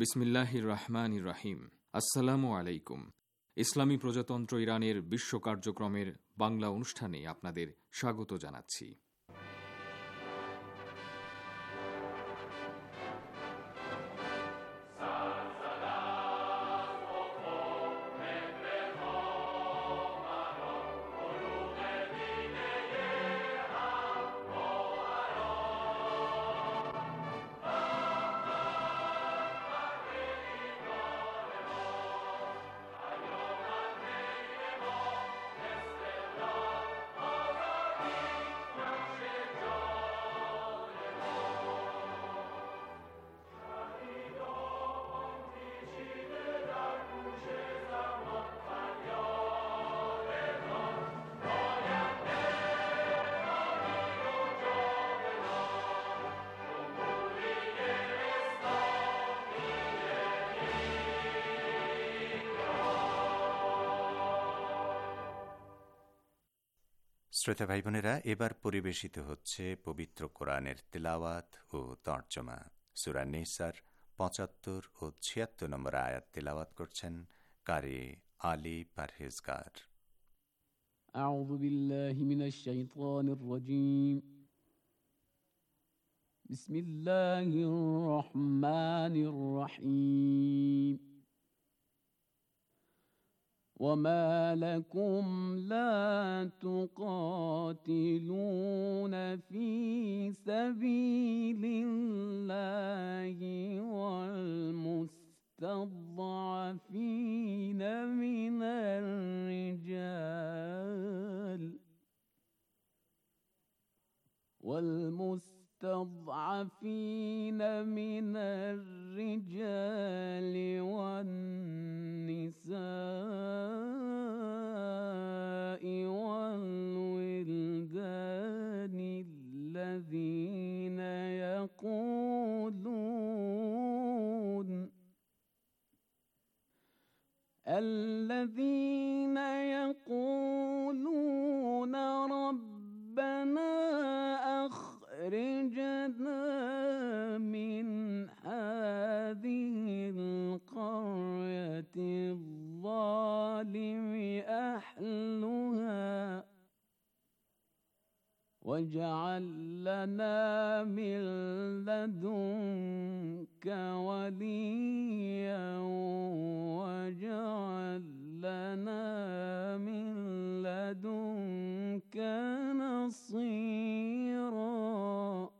বিসমিল্লাহির রহমানির রহিম। আসসালামু আলাইকুম। ইসলামী প্রজাতন্ত্র ইরানের বিশ্ব কার্যক্রমের বাংলা অনুষ্ঠানে আপনাদের স্বাগত জানাচ্ছি। শ্রোতা ভাই বোনেরা, এবার পরিবেশিত হচ্ছে পবিত্র কোরআনের তেলাওয়াত ও তর্জমা। সূরা নিসার ৭৫ ও ৭৬ নম্বর আয়াত তেলাওয়াত করছেন কারি আলী পারহেজগার। আউযু বিল্লাহি মিনাশ শাইতানির রাজীম। বিসমিল্লাহির রহমানির রহিম। وما لكم لا تقاتلون في سبيل الله والمستضعفين من الرجال والنساء والولدان الذين يقولون ربنا أخرجنا من هذه القرية الظالم أهلها واجعل لنا من لدنك وليا واجعل لنا من لدنك نصيرا.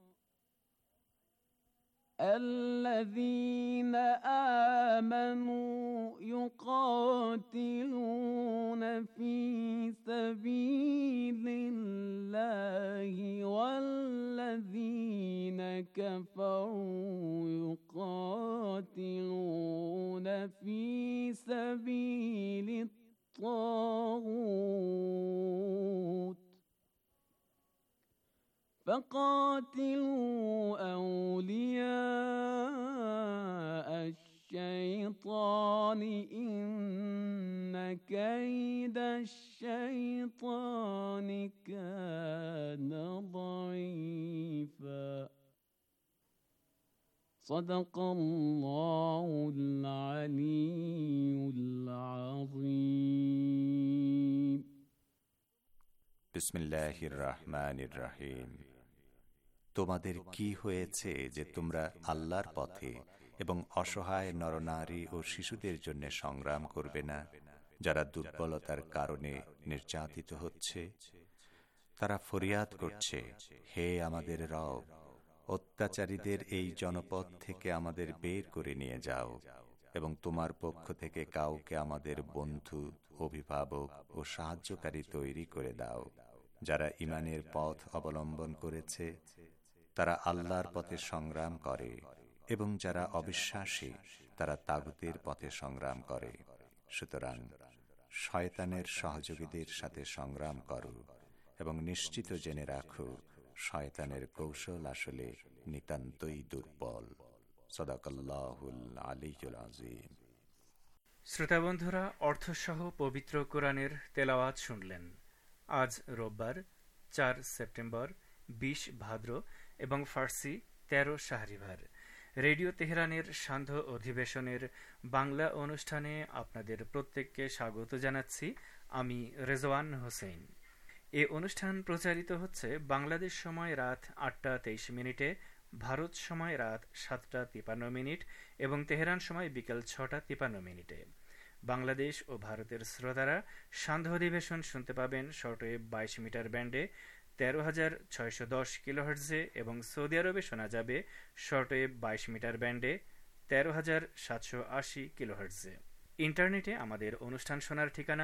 الذين آمنوا يقاتلون في سبيل الله والذين كفروا يقاتلون في سبيل الطاغوت فقاتلوا أولياء الشيطان إن كيد الشيطان كان ضعيفا. صدق الله العلي العظيم. বিসমিল্লাহির রহমানির রহিম। তোমাদের কি হয়েছে যে তোমরা আল্লাহর পথে এবং অসহায় নরনারী ও শিশুদের জন্য সংগ্রাম করবে না, যারা দুর্বলতার কারণে নির্যাতিত হচ্ছে? তারা ফরিয়াদ করছে, হে আমাদের রব, অত্যাচারীদের এই জনপদ থেকে আমাদের বের করে নিয়ে যাও এবং তোমার পক্ষ থেকে কাউকে আমাদের বন্ধু, অভিভাবক ও সাহায্যকারী তৈরি করে দাও। যারা ঈমানের পথ অবলম্বন করেছে তারা আল্লাহর পথে সংগ্রাম করে, এবং যারা অবিশ্বাসী তারা তাগুতের পথে সংগ্রাম করে। সুতরাং শয়তানের সহযোগীদের সাথে সংগ্রাম করো এবং নিশ্চিত জেনে রাখো, শয়তানের কৌশল আসলে নিতান্তই দুর্বল। সাদাকাল্লাহুল আলিয়্যুল আযীম। শ্রোতা বন্ধুরা, অর্থসহ পবিত্র কোরআনের তেলাওয়াত শুনলেন। আজ রোববার ৪ সেপ্টেম্বর, ২০ ভাদ্র এবং ফার্সি ১৩ শাহরিভার। রেডিও তেহরানের সান্ধ্য অধিবেশনের বাংলা অনুষ্ঠানে আপনাদের প্রত্যেককে স্বাগত জানাচ্ছি। আমি রেজওয়ান হোসেন। এ অনুষ্ঠান প্রচারিত হচ্ছে বাংলাদেশ সময় রাত ৮টা ২৩ ভারত সময় রাত ৭টা ৫৩ এবং তেহরান সময় বিকেল ৬টা ৫৩। বাংলাদেশ ও ভারতের শ্রোতারা সান্ধ্য অধিবেশন শুনতে পাবেন শর্টওয়েভ ২২ মিটার ব্যান্ডে ১৩৬১০ কিলোহার্টজে এবং সৌদি আরবে শোনা যাবে শর্টওয়েভ ২২ মিটার ব্যান্ডে ১৩৭৮০ কিলোহার্টজে। ইন্টারনেটে আমাদের অনুষ্ঠান শোনার ঠিকানা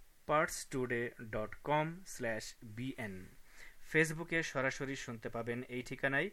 parstoday.com/bn। ফেসবুকে সরাসরি শুনতে পাবেন এই ঠিকানায়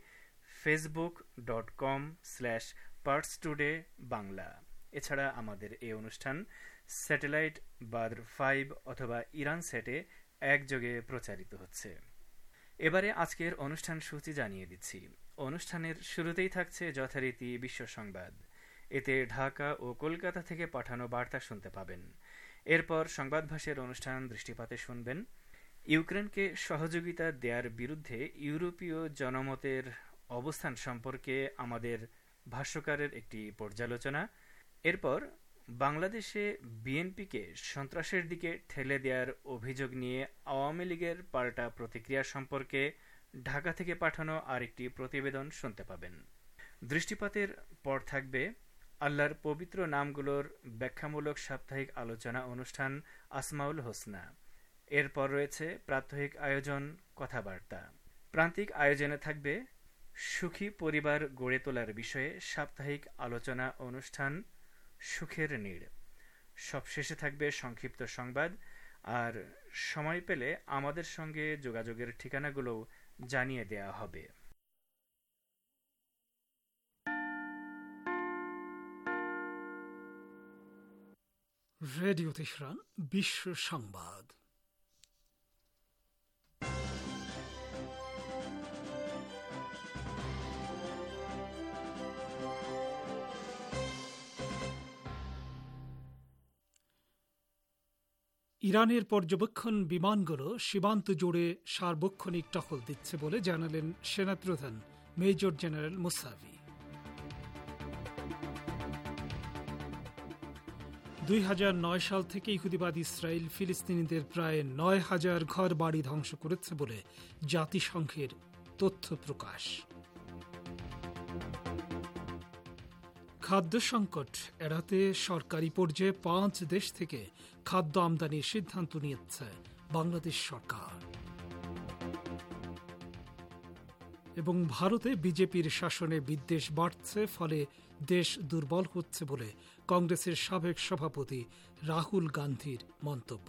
facebook.com/parstoday/বাংলা। এছাড়া আমাদের এই অনুষ্ঠান স্যাটেলাইট বাদ্র ৫ অথবা ইরান সেটে একযোগে প্রচারিত হচ্ছে। এবারে আজকের অনুষ্ঠান সূচি জানিয়ে দিচ্ছি। অনুষ্ঠানের শুরুতেই থাকছে যথারীতি বিশ্ব সংবাদ। এতে ঢাকা ও কলকাতা থেকে পাঠানো বার্তা শুনতে পাবেন। এরপর সংবাদভাষের অনুষ্ঠান দৃষ্টিপাতে শুনবেন ইউক্রেনকে সহযোগিতা দেয়ার বিরুদ্ধে ইউরোপীয় জনমতের অবস্থান সম্পর্কে আমাদের ভাষ্যকারের একটি পর্যালোচনা। এরপর বাংলাদেশে বিএনপিকে সন্ত্রাসের দিকে ঠেলে দেওয়ার অভিযোগ নিয়ে আওয়ামী লীগের পাল্টা প্রতিক্রিয়া সম্পর্কে ঢাকা থেকে পাঠানো আরেকটি প্রতিবেদন শুনতে পাবেন। দৃষ্টিপাতের পর থাকবে আল্লাহর পবিত্র নামগুলোর ব্যাখ্যামূলক সাপ্তাহিক আলোচনা অনুষ্ঠান আসমাউল হোসনা। এরপর রয়েছে প্রাত্যহিক আয়োজন কথাবার্তা। প্রান্তিক আয়োজনে থাকবে সুখী পরিবার গড়ে তোলার বিষয়ে সাপ্তাহিক আলোচনা অনুষ্ঠান সুখের নীড়। সবশেষে থাকবে সংক্ষিপ্ত সংবাদ। আর সময় পেলে আমাদের সঙ্গে যোগাযোগের ঠিকানাগুলো জানিয়ে দেয়া হবে। রেডিও তেহরান বিশ্ব সংবাদ। ইরানের পর্যবেক্ষণ বিমানগুলো সীমান্ত জুড়ে সার্বক্ষণিক টহল দিচ্ছে বলে জানালেন সেনাপ্রধান মেজর জেনারেল মুসাভি। ২০০৯ সাল থেকে ইহুদিবাদ ইসরায়েল ফিলিস্তিনিদের প্রায় ৯,০০০ ঘর বাড়ি ধ্বংস করেছে বলে জাতিসংঘের তথ্য প্রকাশ। খাদ্য সংকট এড়াতে সরকারি পর্যায়ে ৫ দেশ থেকে খাদ্য আমদানির সিদ্ধান্ত নিয়েছে বাংলাদেশ সরকার। এবং ভারতে বিজেপির শাসনে বিদ্বেষ বাড়ছে, ফলে দেশ দুর্বল হচ্ছে বলে কংগ্রেসের সাবেক সভাপতি রাহুল গান্ধীর মন্তব্য।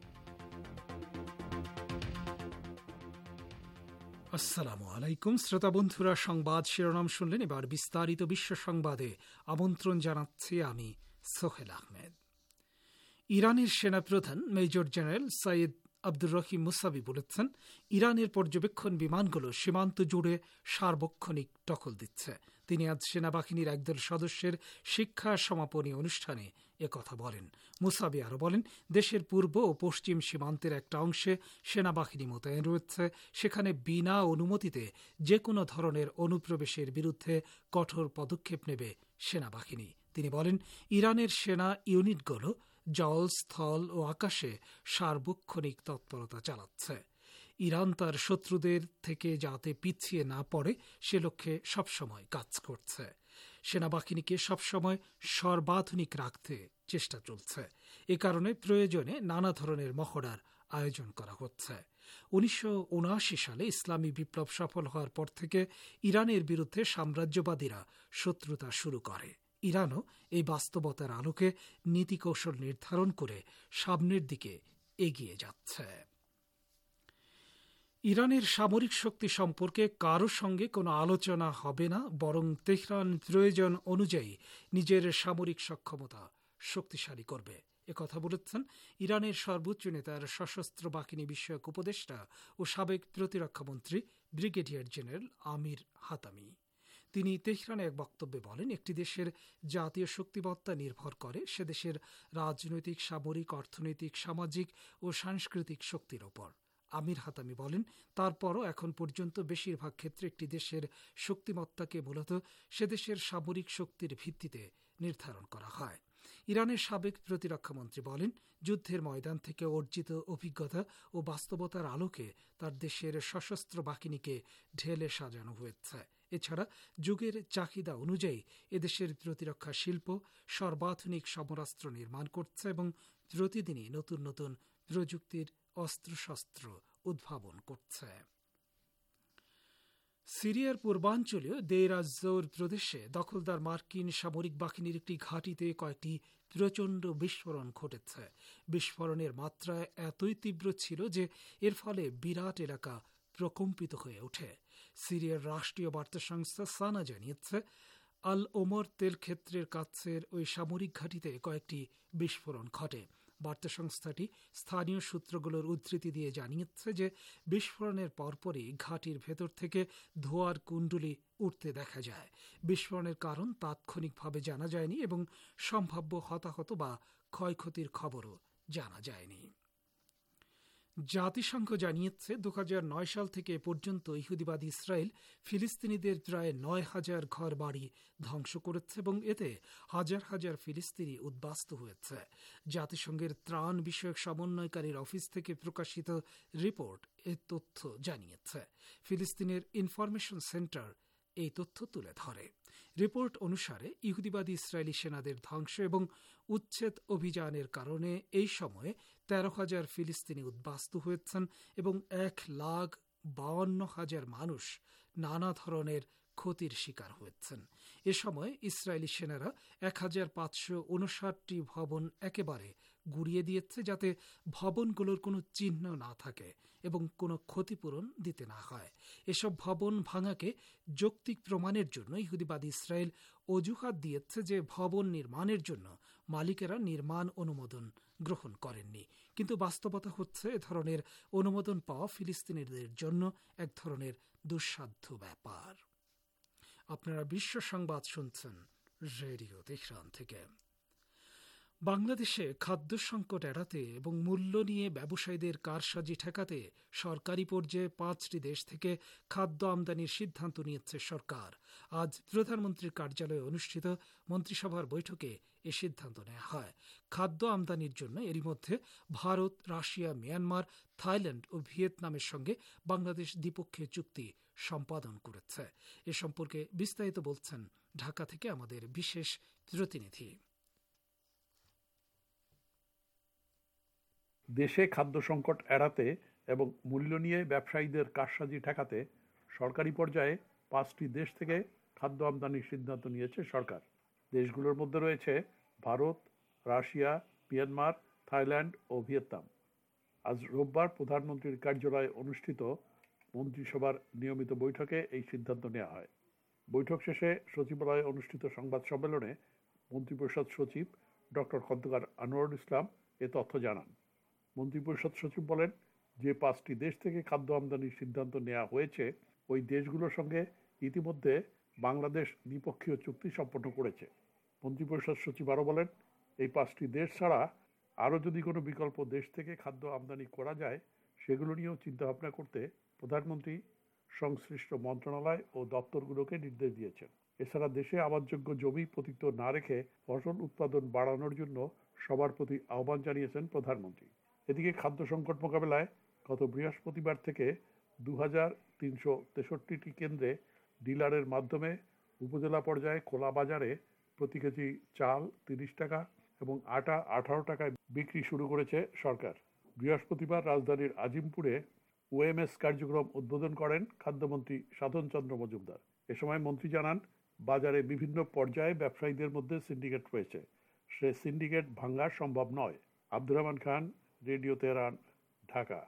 আসসালামু আলাইকুম শ্রোতা বন্ধুরা, সংবাদ শিরোনাম শুনলেন। এবার বিস্তারিত বিশ্ব সংবাদে আমন্ত্রণ জানাচ্ছি আমি সোহেল আহমেদ। ইরানের সেনাপ্রধান major general Syed Abdur Rahim Mousavi বলেছেন, ইরানের পর্যবেক্ষণ বিমানগুলো সীমান্ত জুড়ে সার্বক্ষণিক টহল দিচ্ছে। তিনি আজ সেনাবাহিনীর একদল সদস্যের শিক্ষা সমাপনী অনুষ্ঠানে একথা বলেন। মুসাভি আরও বলেন, দেশের পূর্ব ও পশ্চিম সীমান্তের একটা অংশে সেনাবাহিনী মোতায়েন রয়েছে। সেখানে বিনা অনুমতিতে যে কোনো ধরনের অনুপ্রবেশের বিরুদ্ধে কঠোর পদক্ষেপ নেবে সেনাবাহিনী। তিনি বলেন, ইরানের সেনা ইউনিটগুলো জল, স্থল ও আকাশে সার্বক্ষণিক তৎপরতা চালাচ্ছে। ইরান তার শত্রুদের থেকে যাতে পিছিয়ে না পড়ে সে লক্ষ্যে সবসময় কাজ করছে। সেনাবাহিনীকে সবসময় সর্বাধুনিক রাখতে চেষ্টা চলছে। এ কারণে প্রয়োজনে নানা ধরনের মহড়ার আয়োজন করা হচ্ছে। ১৯৭৯ সালে ইসলামী বিপ্লব সফল হওয়ার পর থেকে ইরানের বিরুদ্ধে সাম্রাজ্যবাদীরা শত্রুতা শুরু করে। ইরানও এই বাস্তবতার আলোকে নীতি কৌশল নির্ধারণ করে সামনের দিকে এগিয়ে যাচ্ছে। ইরানের সামরিক শক্তি সম্পর্কে কারো সঙ্গে কোনো আলোচনা হবে না, বরং তেহরান প্রয়োজন অনুযায়ী নিজের সামরিক সক্ষমতা শক্তিশালী করবে, একথা বলেছেন ইরানের সর্বোচ্চ নেতার সশস্ত্র বাহিনী বিষয়ক উপদেষ্টা ও সাবেক প্রতিরক্ষামন্ত্রী ব্রিগেডিয়ার জেনারেল আমির হাতামি। তিনি তেহরানে এক বক্তব্যে বলেন, একটি দেশের জাতীয় শক্তিমত্তা নির্ভর করে সে দেশের রাজনৈতিক, সামরিক, অর্থনৈতিক, সামাজিক ও সাংস্কৃতিক শক্তির ওপর। আমির হাতামি বলেন, তারপরও এখন পর্যন্ত বেশিরভাগ ক্ষেত্রে একটি দেশের শক্তিমত্তাকে মূলত সে দেশের সামরিক শক্তির ভিত্তিতে নির্ধারণ করা হয়। ইরানের সাবেক প্রতিরক্ষামন্ত্রী বলেন, যুদ্ধের ময়দান থেকে অর্জিত অভিজ্ঞতা ও বাস্তবতার আলোকে তার দেশের সশস্ত্র বাহিনীকে ঢেলে সাজানো হয়েছে। এছাড়া যুগের চাহিদা অনুযায়ী এদেশের প্রতিরক্ষা শিল্প সর্বাধুনিক সমরাস্ত্র নির্মাণ করছে এবং প্রতিদিনই নতুন নতুন প্রযুক্তির অস্ত্রশস্ত্র উদ্ভাবন করছে। সিরিয়ার পূর্বাঞ্চলীয় দেইর আজ-জোর প্রদেশে দখলদার মার্কিন সামরিক বাহিনীর একটি ঘাঁটিতে কয়েকটি প্রচণ্ড বিস্ফোরণ ঘটেছে। বিস্ফোরণের মাত্রা এতই তীব্র ছিল যে এর ফলে বিরাট এলাকা প্রকম্পিত হয়ে ওঠে। সিরিয়ার রাষ্ট্রীয় বার্তা সংস্থা সানা জানিয়েছে, আল ওমর তেল ক্ষেত্রের কাছের ওই সামরিক ঘাঁটিতে কয়েকটি বিস্ফোরণ ঘটে। বার্তা সংস্থাটি স্থানীয় সূত্রগুলোর উদ্ধৃতি দিয়ে জানিয়েছে যে বিস্ফোরণের পরপরই ঘাঁটির ভেতর থেকে ধোঁয়ার কুণ্ডলী উঠতে দেখা যায়। বিস্ফোরণের কারণ তাৎক্ষণিকভাবে জানা যায়নি এবং সম্ভাব্য হতাহত বা ক্ষয়ক্ষতির খবরও জানা যায়নি। জাতিসংঘ জানিয়েছে 2009 সাল থেকে পর্যন্ত ইহুদিবাদী ইসরায়েল ফিলিস্তিনিদের প্রায় 9,000 ঘর বাড়ি ধ্বংস করেছে এবং এতে হাজার হাজার ফিলিস্তিনি উদ্বাস্তু হয়েছে। জাতিসংঘের ত্রাণ বিষয়ক সমন্বয়কারীর অফিস থেকে প্রকাশিত রিপোর্ট এ তথ্য জানিয়েছে। ফিলিস্তিনের ইনফরমেশন সেন্টার এই তথ্য তুলে ধরে। রিপোর্ট অনুসারে ইহুদিবাদী ইসরায়েলি সেনাদের ধ্বংস এবং উচ্ছেদ অভিযানের কারণে এই সময়ে 13,000 ফিলিস্তিনি উদ্বাস্তু হয়েছেন এবং 1,52,000 মানুষ নানা ধরনের ক্ষতির শিকার হয়েছেন। এ সময় ইসরায়েলি সেনারা 1,559টি ভবন একেবারে গুড়িয়ে দিয়েছে, যাতে ভবনগুলোর কোনো চিহ্ন না থাকে এবং কোনো ক্ষতিপূরণ দিতে না হয়। এসব ভবন ভাঙাকে যৌক্তিক প্রমাণের জন্য ইহুদিবাদী ইসরায়েল অজুহাত দিয়েছে যে ভবন নির্মাণের জন্য মালিকেরা নির্মাণ অনুমোদন গ্রহণ করেননি। কিন্তু বাস্তবতা হচ্ছে এ ধরনের অনুমোদন পাওয়া ফিলিস্তিনিদের জন্য এক ধরনের দুঃসাধ্য ব্যাপার। আপনারা বিশ্ব সংবাদ শুনছেন রেডিও তেহরান থেকে। বাংলাদেশে খাদ্য সংকট এড়াতে এবং মূল্য নিয়ে ব্যবসায়ীদের কারসাজি ঠেকাতে সরকারি পর্যায়ে 5টি দেশ থেকে খাদ্য আমদানির সিদ্ধান্ত নিয়েছে সরকার। আজ প্রধানমন্ত্রীর কার্যালয়ে অনুষ্ঠিত মন্ত্রিসভার বৈঠকে এ সিদ্ধান্ত নেওয়া হয়। খাদ্য আমদানির জন্য এরই মধ্যে ভারত, রাশিয়া, মিয়ানমার, থাইল্যান্ড ও ভিয়েতনামের সঙ্গে বাংলাদেশ দ্বিপক্ষীয় চুক্তি সম্পাদন করেছে। এ সম্পর্কে বিস্তারিত বলছেন ঢাকা থেকে আমাদের বিশেষ প্রতিনিধি। দেশে খাদ্য সংকট এড়াতে এবং মূল্য নিয়ে ব্যবসায়ীদের কারসাজি ঠেকাতে সরকারি পর্যায়ে 5টি দেশ থেকে খাদ্য আমদানির সিদ্ধান্ত নিয়েছে সরকার। দেশগুলোর মধ্যে রয়েছে ভারত, রাশিয়া, মিয়ানমার, থাইল্যান্ড ও ভিয়েতনাম। আজ রোববার প্রধানমন্ত্রীর কার্যালয়ে অনুষ্ঠিত মন্ত্রিসভার নিয়মিত বৈঠকে এই সিদ্ধান্ত নেওয়া হয়। বৈঠক শেষে সচিবালয়ে অনুষ্ঠিত সংবাদ সম্মেলনে মন্ত্রিপরিষদ সচিব ডক্টর খন্দকার আনোয়ারুল ইসলাম এ তথ্য জানান। মন্ত্রিপরিষদ সচিব বলেন, যে 5টি দেশ থেকে খাদ্য আমদানির সিদ্ধান্ত নেওয়া হয়েছে ওই দেশগুলোর সঙ্গে ইতিমধ্যে বাংলাদেশ দ্বিপক্ষীয় চুক্তি সম্পন্ন করেছে। মন্ত্রিপরিষদ সচিব আরও বলেন, এই 5টি দেশ ছাড়া আরও যদি কোনো বিকল্প দেশ থেকে খাদ্য আমদানি করা যায় সেগুলো নিয়েও চিন্তাভাবনা করতে প্রধানমন্ত্রী সংশ্লিষ্ট মন্ত্রণালয় ও দপ্তরগুলোকে নির্দেশ দিয়েছেন। এছাড়া দেশে আবাদযোগ্য জমি পতিত না রেখে ফসল উৎপাদন বাড়ানোর জন্য সবার প্রতি আহ্বান জানিয়েছেন প্রধানমন্ত্রী। এদিকে খাদ্য সংকট মোকাবেলায় গত বৃহস্পতিবার থেকে 2,363টি কেন্দ্রে ডিলারের মাধ্যমে উপজেলা পর্যায়ে খোলা বাজারে প্রতি কেজি চাল 30 টাকা এবং আটা 18 টাকায় বিক্রি শুরু করেছে সরকার। বৃহস্পতিবার রাজধানীর আজিমপুরে ওএমএস কার্যক্রম উদ্বোধন করেন খাদ্যমন্ত্রী সাধন চন্দ্র মজুমদার। এ সময় মন্ত্রী জানান, বাজারে বিভিন্ন পর্যায়ে ব্যবসায়ীদের মধ্যে সিন্ডিকেট রয়েছে, সে সিন্ডিকেট ভাঙা সম্ভব নয়। Abdur Rahman Khan, radio Tehran, Dhaka.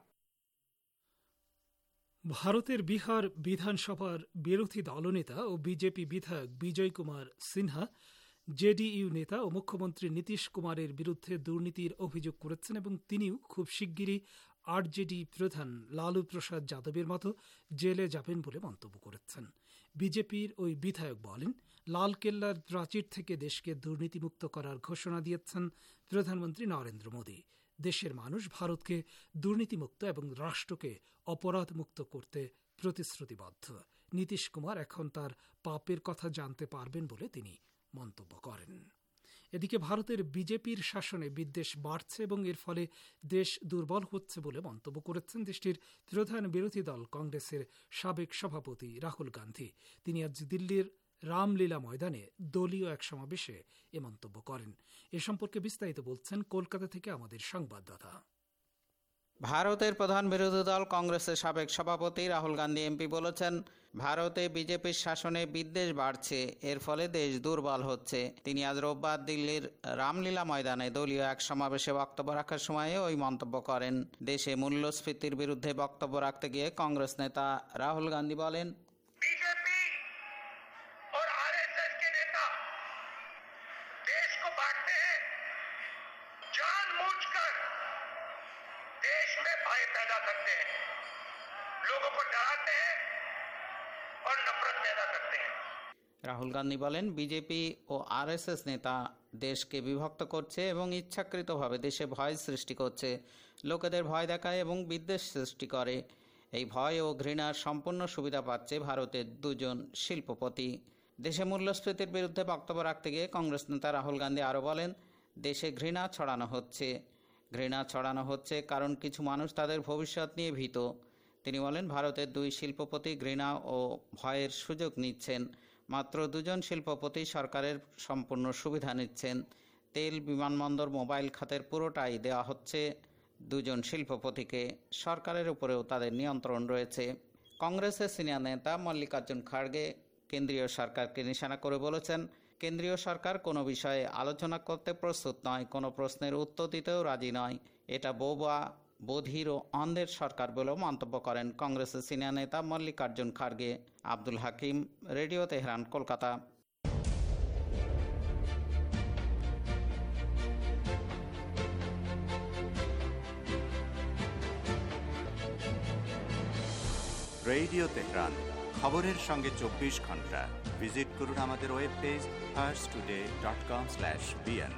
ভারতের বিহার বিধানসভার বিরোধী দলনেতা ও বিজেপি বিধায়ক বিজয় কুমার সিনহা জেডিইউ নেতা ও মুখ্যমন্ত্রী নীতিশ কুমারের বিরুদ্ধে দুর্নীতির অভিযোগ করেছেন এবং তিনিও খুব শিগগিরই আরজেডি প্রধান লালু প্রসাদ যাদবের মতো জেলে যাবেন বলে মন্তব্য করেছেন। বিজেপির ওই বিধায়ক বলেন, লালকেল্লার প্রাচীর থেকে দেশকে দুর্নীতিমুক্ত করার ঘোষণা দিয়েছেন প্রধানমন্ত্রী নরেন্দ্র মোদী। দেশের মানুষ ভারতকে দুর্নীতিমুক্ত এবং রাষ্ট্রকে অপরাধমুক্ত করতে প্রতিশ্রুতিবদ্ধ। নীতিশ কুমার এখন তার পাপের কথা জানতে পারবেন বলে তিনি মন্তব্য করেন। এদিকে ভারতের বিজেপির শাসনে বিদ্বেষ বাড়ছে এবং এর ফলে দেশ দুর্বল হচ্ছে বলে মন্তব্য করেছেন দেশটির প্রধান বিরোধী দল কংগ্রেসের সাবেক সভাপতি রাহুল গান্ধী। তিনি আজ দিল্লির রামলীলা ময়দানে দলীয় এক সমাবেশে এ মন্তব্য করেন। এ সম্পর্কে বিস্তারিত বলছেন কলকাতা থেকে আমাদের সংবাদদাতা। ভারতের প্রধান বিরোধী দল কংগ্রেসের সাবেক সভাপতি রাহুল গান্ধী এমপি বলেছেন, ভারতে বিজেপির শাসনে বিদ্বেষ বাড়ছে, এর ফলে দেশ দুর্বল হচ্ছে। তিনি আজ রোববার দিল্লির রামলীলা ময়দানে দলীয় এক সমাবেশে বক্তব্য রাখার সময়ে ওই মন্তব্য করেন। দেশে মূল্যস্ফীতির বিরুদ্ধে বক্তব্য রাখতে গিয়ে কংগ্রেস নেতা রাহুল গান্ধী বলেন, बीजेपी और आरएसएस के नेता देश को बांटते हैं, जानबूझकर देश में भय पैदा करते हैं, लोगों को डराते हैं और नफरत पैदा करते हैं। রাহুল গান্ধী বলেন, বিজেপি ও আরএসএস নেতা দেশকে বিভক্ত করছে এবং ইচ্ছাকৃতভাবে দেশে ভয় সৃষ্টি করছে, লোকেদের ভয় দেখায় এবং বিদ্বেষ সৃষ্টি করে। এই ভয় ও ঘৃণার সম্পূর্ণ সুবিধা পাচ্ছে ভারতের দুজন শিল্পপতি। দেশে মূল্যস্ফীতির বিরুদ্ধে বক্তব্য রাখতে গিয়ে কংগ্রেস নেতা রাহুল গান্ধী আরও বলেন, দেশে ঘৃণা ছড়ানো হচ্ছে কারণ কিছু মানুষ তাদের ভবিষ্যৎ নিয়ে ভীত। তিনি বলেন, ভারতের দুই শিল্পপতি ঘৃণা ও ভয়ের সুযোগ নিচ্ছেন। মাত্র দুজন শিল্পপতি সরকারের সম্পূর্ণ সুবিধা নিচ্ছেন। তেল, বিমানবন্দর, মোবাইল খাতের পুরোটাই দেওয়া হচ্ছে দুজন শিল্পপতিকে। সরকারের উপরেও তাদের নিয়ন্ত্রণ রয়েছে। কংগ্রেসের সিনিয়র নেতা মল্লিকার্জুন খাড়গে কেন্দ্রীয় সরকারকে নিশানা করে বলেছেন, কেন্দ্রীয় সরকার কোনো বিষয়ে আলোচনা করতে প্রস্তুত নয়, কোনো প্রশ্নের উত্তর দিতেও রাজি নয়। এটা বোবা, বধির ও অন্ধের সরকার বলেও মন্তব্য করেন কংগ্রেসের সিনিয়র নেতা মল্লিকার্জুন খাড়গে। Abdul Hakim, radio Tehran, Kolkata. Radio Tehran, খবরের সঙ্গে 24 ঘন্টা। ভিজিট করুন আমাদের ওয়েব পেজ farstoday.com/bn।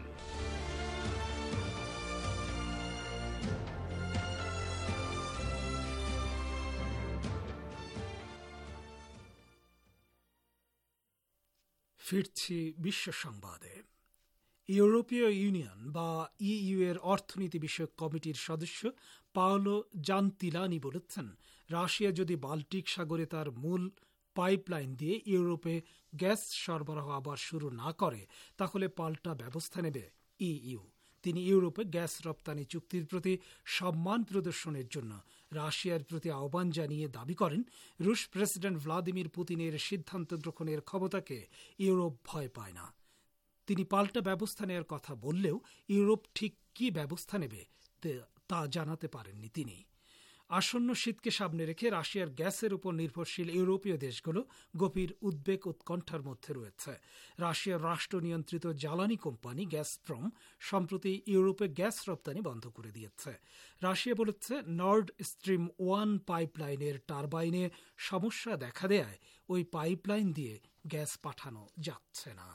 ফিরছি বিশ্ব সংবাদে। ইউরোপীয় ইউনিয়ন বা ইইউ এর অর্থনীতি বিষয়ক কমিটির সদস্য পাওলো জান্তিলানি বলেছেন, রাশিয়া যদি বাল্টিক সাগরে তার মূল পাইপলাইন দিয়ে ইউরোপে গ্যাস সরবরাহ আবার শুরু না করে তাহলে পাল্টা ব্যবস্থা নেবে ইইউ। তিনি ইউরোপে গ্যাস রপ্তানি চুক্তির প্রতি সম্মান প্রদর্শনের জন্য রাশিয়ার প্রতি আহ্বান জানিয়ে দাবি করেন, রুশ প্রেসিডেন্ট ভ্লাদিমির পুতিনের সিদ্ধান্ত গ্রহণের ক্ষমতাকে ইউরোপ ভয় পায় না। তিনি পাল্টা ব্যবস্থা নেওয়ার কথা বললেও ইউরোপ ঠিক কী ব্যবস্থা নেবে তা জানাতে পারেননি তিনি। আসন্ন শীতকে সামনে রেখে রাশিয়ার গ্যাসের উপর নির্ভরশীল ইউরোপীয় দেশগুলো গভীর উদ্বেগ উৎকণ্ঠার মধ্যে রয়েছে। রাশিয়ার রাষ্ট্র নিয়ন্ত্রিত জ্বালানি কোম্পানি গ্যাসপ্রম সম্প্রতি ইউরোপে গ্যাস রপ্তানি বন্ধ করে দিয়েছে। রাশিয়া বলেছে, নর্ড স্ট্রিম 1 পাইপলাইনের টারবাইনে সমস্যা দেখা দেয়ায় ওই পাইপলাইন দিয়ে গ্যাস পাঠানো যাচ্ছে না।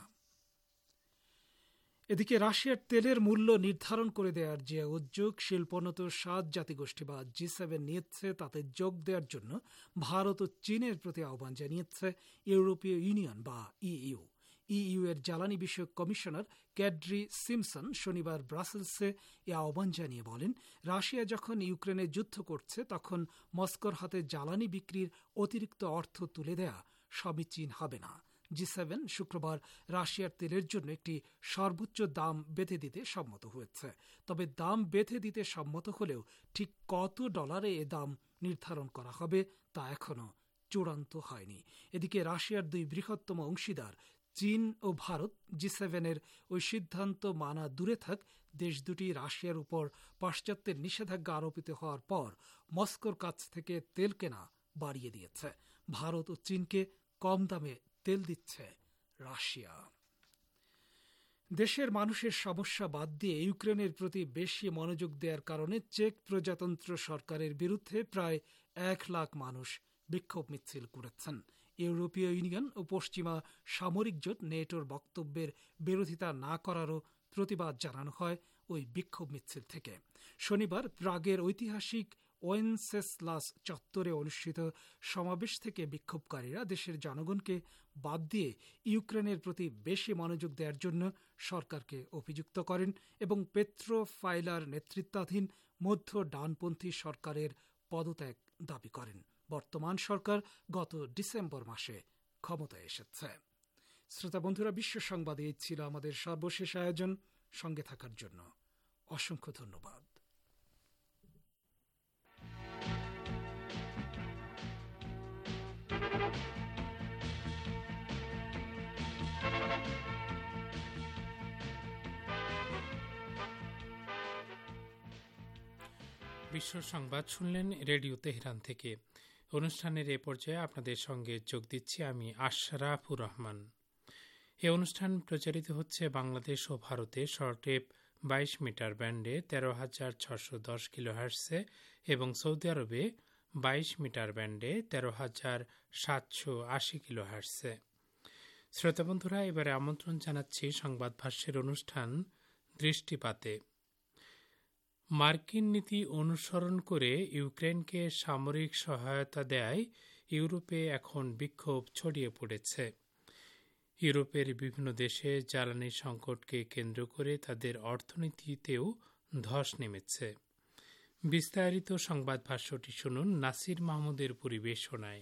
এদিকে রাশিয়ার তেলের মূল্য নির্ধারণ করে দেওয়ার যে উদ্যোগ শিল্পোন্নত 7 জাতিগোষ্ঠী বা G7 নিয়েছে তাতে যোগ দেওয়ার জন্য ভারত ও চীনের প্রতি আহ্বান জানিয়েছে ইউরোপীয় ইউনিয়ন বা ইইউ। ইইউ এর জ্বালানি বিষয়ক কমিশনার ক্যাড্রি সিমসন শনিবার ব্রাসেলসে এ আহ্বান জানিয়ে বলেন, রাশিয়া যখন ইউক্রেনে যুদ্ধ করছে তখন মস্কোর হাতে জ্বালানি বিক্রির অতিরিক্ত অর্থ তুলে দেয়া সমীচীন হবে না। G7 শুক্রবার রাশিয়ার তেলের জন্য একটি সর্বোচ্চ দাম বেঁধে দিতে সম্মত হয়েছে। তবে দাম বেঁধে দিতে সম্মত হলেও ঠিক কত ডলারে এ দাম নির্ধারণ করা হবে তা এখনও চূড়ান্ত হয়নি। এদিকে রাশিয়ার দুই বৃহত্তম অংশীদার চীন ও ভারত G7 এর ওই সিদ্ধান্ত মানা দূরে থাক, দেশ দুটি রাশিয়ার উপর পাশ্চাত্যের নিষেধাজ্ঞা আরোপিত হওয়ার পর মস্কোর কাছ থেকে তেল কেনা বাড়িয়ে দিয়েছে। ভারত ও চীনকে কম দামে তেল দিচ্ছে রাশিয়া। দেশের মানুষের সমস্যা বাদ দিয়ে ইউক্রেনের প্রতি বেশি মনোযোগ দেওয়ার কারণে চেক প্রজাতন্ত্র সরকারের বিরুদ্ধে প্রায় 1 লাখ মানুষ বিক্ষোভ মিছিল করেছেন। ইউরোপীয় ইউনিয়ন ও পশ্চিমা সামরিক জোট নেটোর বক্তব্যের বিরোধিতা না করারও প্রতিবাদ জানানো হয় ওই বিক্ষোভ মিছিল থেকে। শনিবার প্রাগের ঐতিহাসিক ওয়েনসেসলাস চত্বরে অনুষ্ঠিত সমাবেশ থেকে বিক্ষোভকারীরা দেশের জনগণকে বাদ দিয়ে ইউক্রেনের প্রতি বেশি মনোযোগ দেওয়ার জন্য সরকারকে অভিযুক্ত করেন এবং পেত্রো ফাইলার নেতৃত্বাধীন মধ্য ডানপন্থী সরকারের পদত্যাগ দাবি করেন। বর্তমান সরকার গত ডিসেম্বর মাসে ক্ষমতায় এসেছে। শ্রোতা বন্ধুরা, বিশ্ব সংবাদে এই ছিল আমাদের সর্বশেষ আয়োজন। সঙ্গে থাকার জন্য অসংখ্য ধন্যবাদ। বিশ্ব সংবাদ শুনলেন রেডিও তেহরান থেকে। অনুষ্ঠানের এ পর্যায়ে আপনাদের সঙ্গে যোগ দিচ্ছি আমি আশরাফুর রহমান। এই অনুষ্ঠান প্রচারিত হচ্ছে বাংলাদেশ ও ভারতে শর্টওয়েভ 22 মিটার ব্যান্ডে 13,610 কিলোহার্টসে এবং সৌদি আরবে 22 মিটার ব্যান্ডে 13,780 কিলোহার্টসে। শ্রোতাবন্ধুরা, এবারে আমন্ত্রণ জানাচ্ছি সংবাদ ভাষ্যের অনুষ্ঠান দৃষ্টিপাতে। মার্কিন নীতি অনুসরণ করে ইউক্রেনকে সামরিক সহায়তা দেয় ইউরোপে এখন বিক্ষোভ ছড়িয়ে পড়েছে। ইউরোপের বিভিন্ন দেশে জ্বালানি সংকটকে কেন্দ্র করে তাদের অর্থনীতিতেও ধস নেমেছে। বিস্তারিত সংবাদ ভাষ্যটি শুনুন নাসির মাহমুদের পরিবেশনায়।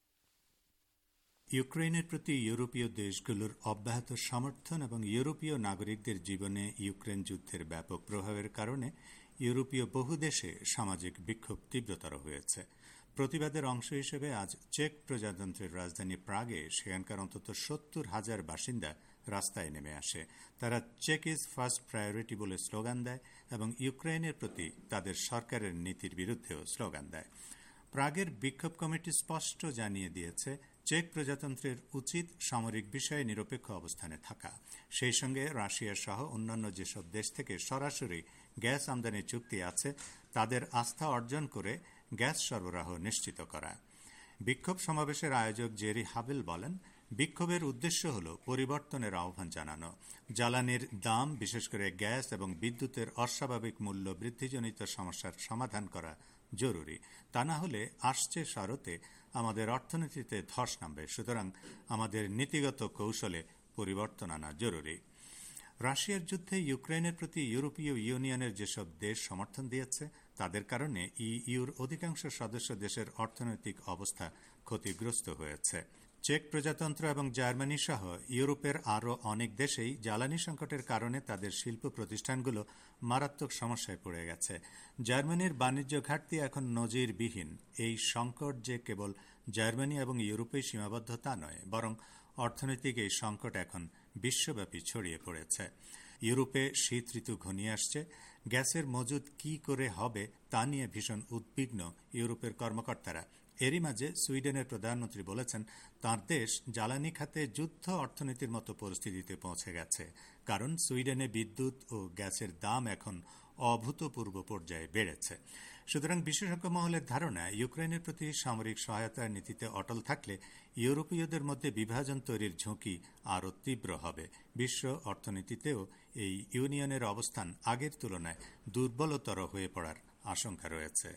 ইউক্রেনের প্রতি ইউরোপীয় দেশগুলোর অব্যাহত সমর্থন এবং ইউরোপীয় নাগরিকদের জীবনে ইউক্রেন যুদ্ধের ব্যাপক প্রভাবের কারণে ইউরোপীয় বহু দেশে সামাজিক বিক্ষোভ তীব্রতর হয়েছে। প্রতিবাদের অংশ হিসেবে আজ চেক প্রজাতন্ত্রের রাজধানী প্রাগে সেখানকার অন্তত 70,000 বাসিন্দা রাস্তায় নেমে আসে। তারা চেক ইজ ফার্স্ট প্রায়োরিটি বলে স্লোগান দেয় এবং ইউক্রেনের প্রতি তাদের সরকারের নীতির বিরুদ্ধেও স্লোগান দেয়। প্রাগের বিক্ষোভ কমিটি স্পষ্ট জানিয়ে দিয়েছে চেক প্রজাতন্ত্রের উচিত সামরিক বিষয়ে নিরপেক্ষ অবস্থানে থাকা, সেই সঙ্গে রাশিয়া সহ অন্যান্য যেসব দেশ থেকে সরাসরি গ্যাস আমদানির চুক্তি আছে তাদের আস্থা অর্জন করে গ্যাস সরবরাহ নিশ্চিত করা। বিক্ষোভ সমাবেশের আয়োজক জেরি হাবেল বলেন, বিক্ষোভের উদ্দেশ্য হল পরিবর্তনের আহ্বান জানানো। জ্বালানির দাম, বিশেষ করে গ্যাস এবং বিদ্যুতের অস্বাভাবিক মূল্য বৃদ্ধিজনিত সমস্যার সমাধান করা জরুরি। তা না হলে আসছে শরতে আমাদের অর্থনীতিতে ধস নামবে। সুতরাং আমাদের নীতিগত কৌশলে পরিবর্তন আনা জরুরি। রাশিয়ার যুদ্ধে ইউক্রেনের প্রতি ইউরোপীয় ইউনিয়নের যেসব দেশ সমর্থন দিয়েছে তাদের কারণে ইউর অধিকাংশ সদস্য দেশের অর্থনৈতিক অবস্থা ক্ষতিগ্রস্ত হয়েছে। চেক প্রজাতন্ত্র এবং জার্মানি সহ ইউরোপের আরও অনেক দেশেই জ্বালানি সংকটের কারণে তাদের শিল্প প্রতিষ্ঠানগুলো মারাত্মক সমস্যায় পড়ে গেছে। জার্মানির বাণিজ্য ঘাটতি এখন নজিরবিহীন। এই সংকট যে কেবল জার্মানি এবং ইউরোপেই সীমাবদ্ধ তা নয়, বরং অর্থনৈতিক এই সংকট এখন বিশ্বব্যাপী ছড়িয়ে পড়েছে। ইউরোপে শীত ঋতু ঘনিয়ে আসছে। গ্যাসের মজুদ কি করে হবে তা নিয়ে ভীষণ উদ্বিগ্ন ইউরোপের কর্মকর্তারা। এরই মাঝে সুইডেনের প্রধানমন্ত্রী বলেছেন তাঁর দেশ জ্বালানি খাতে যুদ্ধ অর্থনীতির মতো পরিস্থিতিতে পৌঁছে গেছে, কারণ সুইডেনে বিদ্যুৎ ও গ্যাসের দাম এখন অভূতপূর্ব পর্যায়ে বেড়েছে। সুতরাং বিশেষজ্ঞ মহলের ধারণা, ইউক্রেনের প্রতি সামরিক সহায়তার নীতিতে অটল থাকলে ইউরোপীয়দের মধ্যে বিভাজন তৈরির ঝুঁকি আরও তীব্র হবে। বিশ্ব অর্থনীতিতেও এই ইউনিয়নের অবস্থান আগের তুলনায় দুর্বলতর হয়ে পড়ার আশঙ্কা রয়েছে।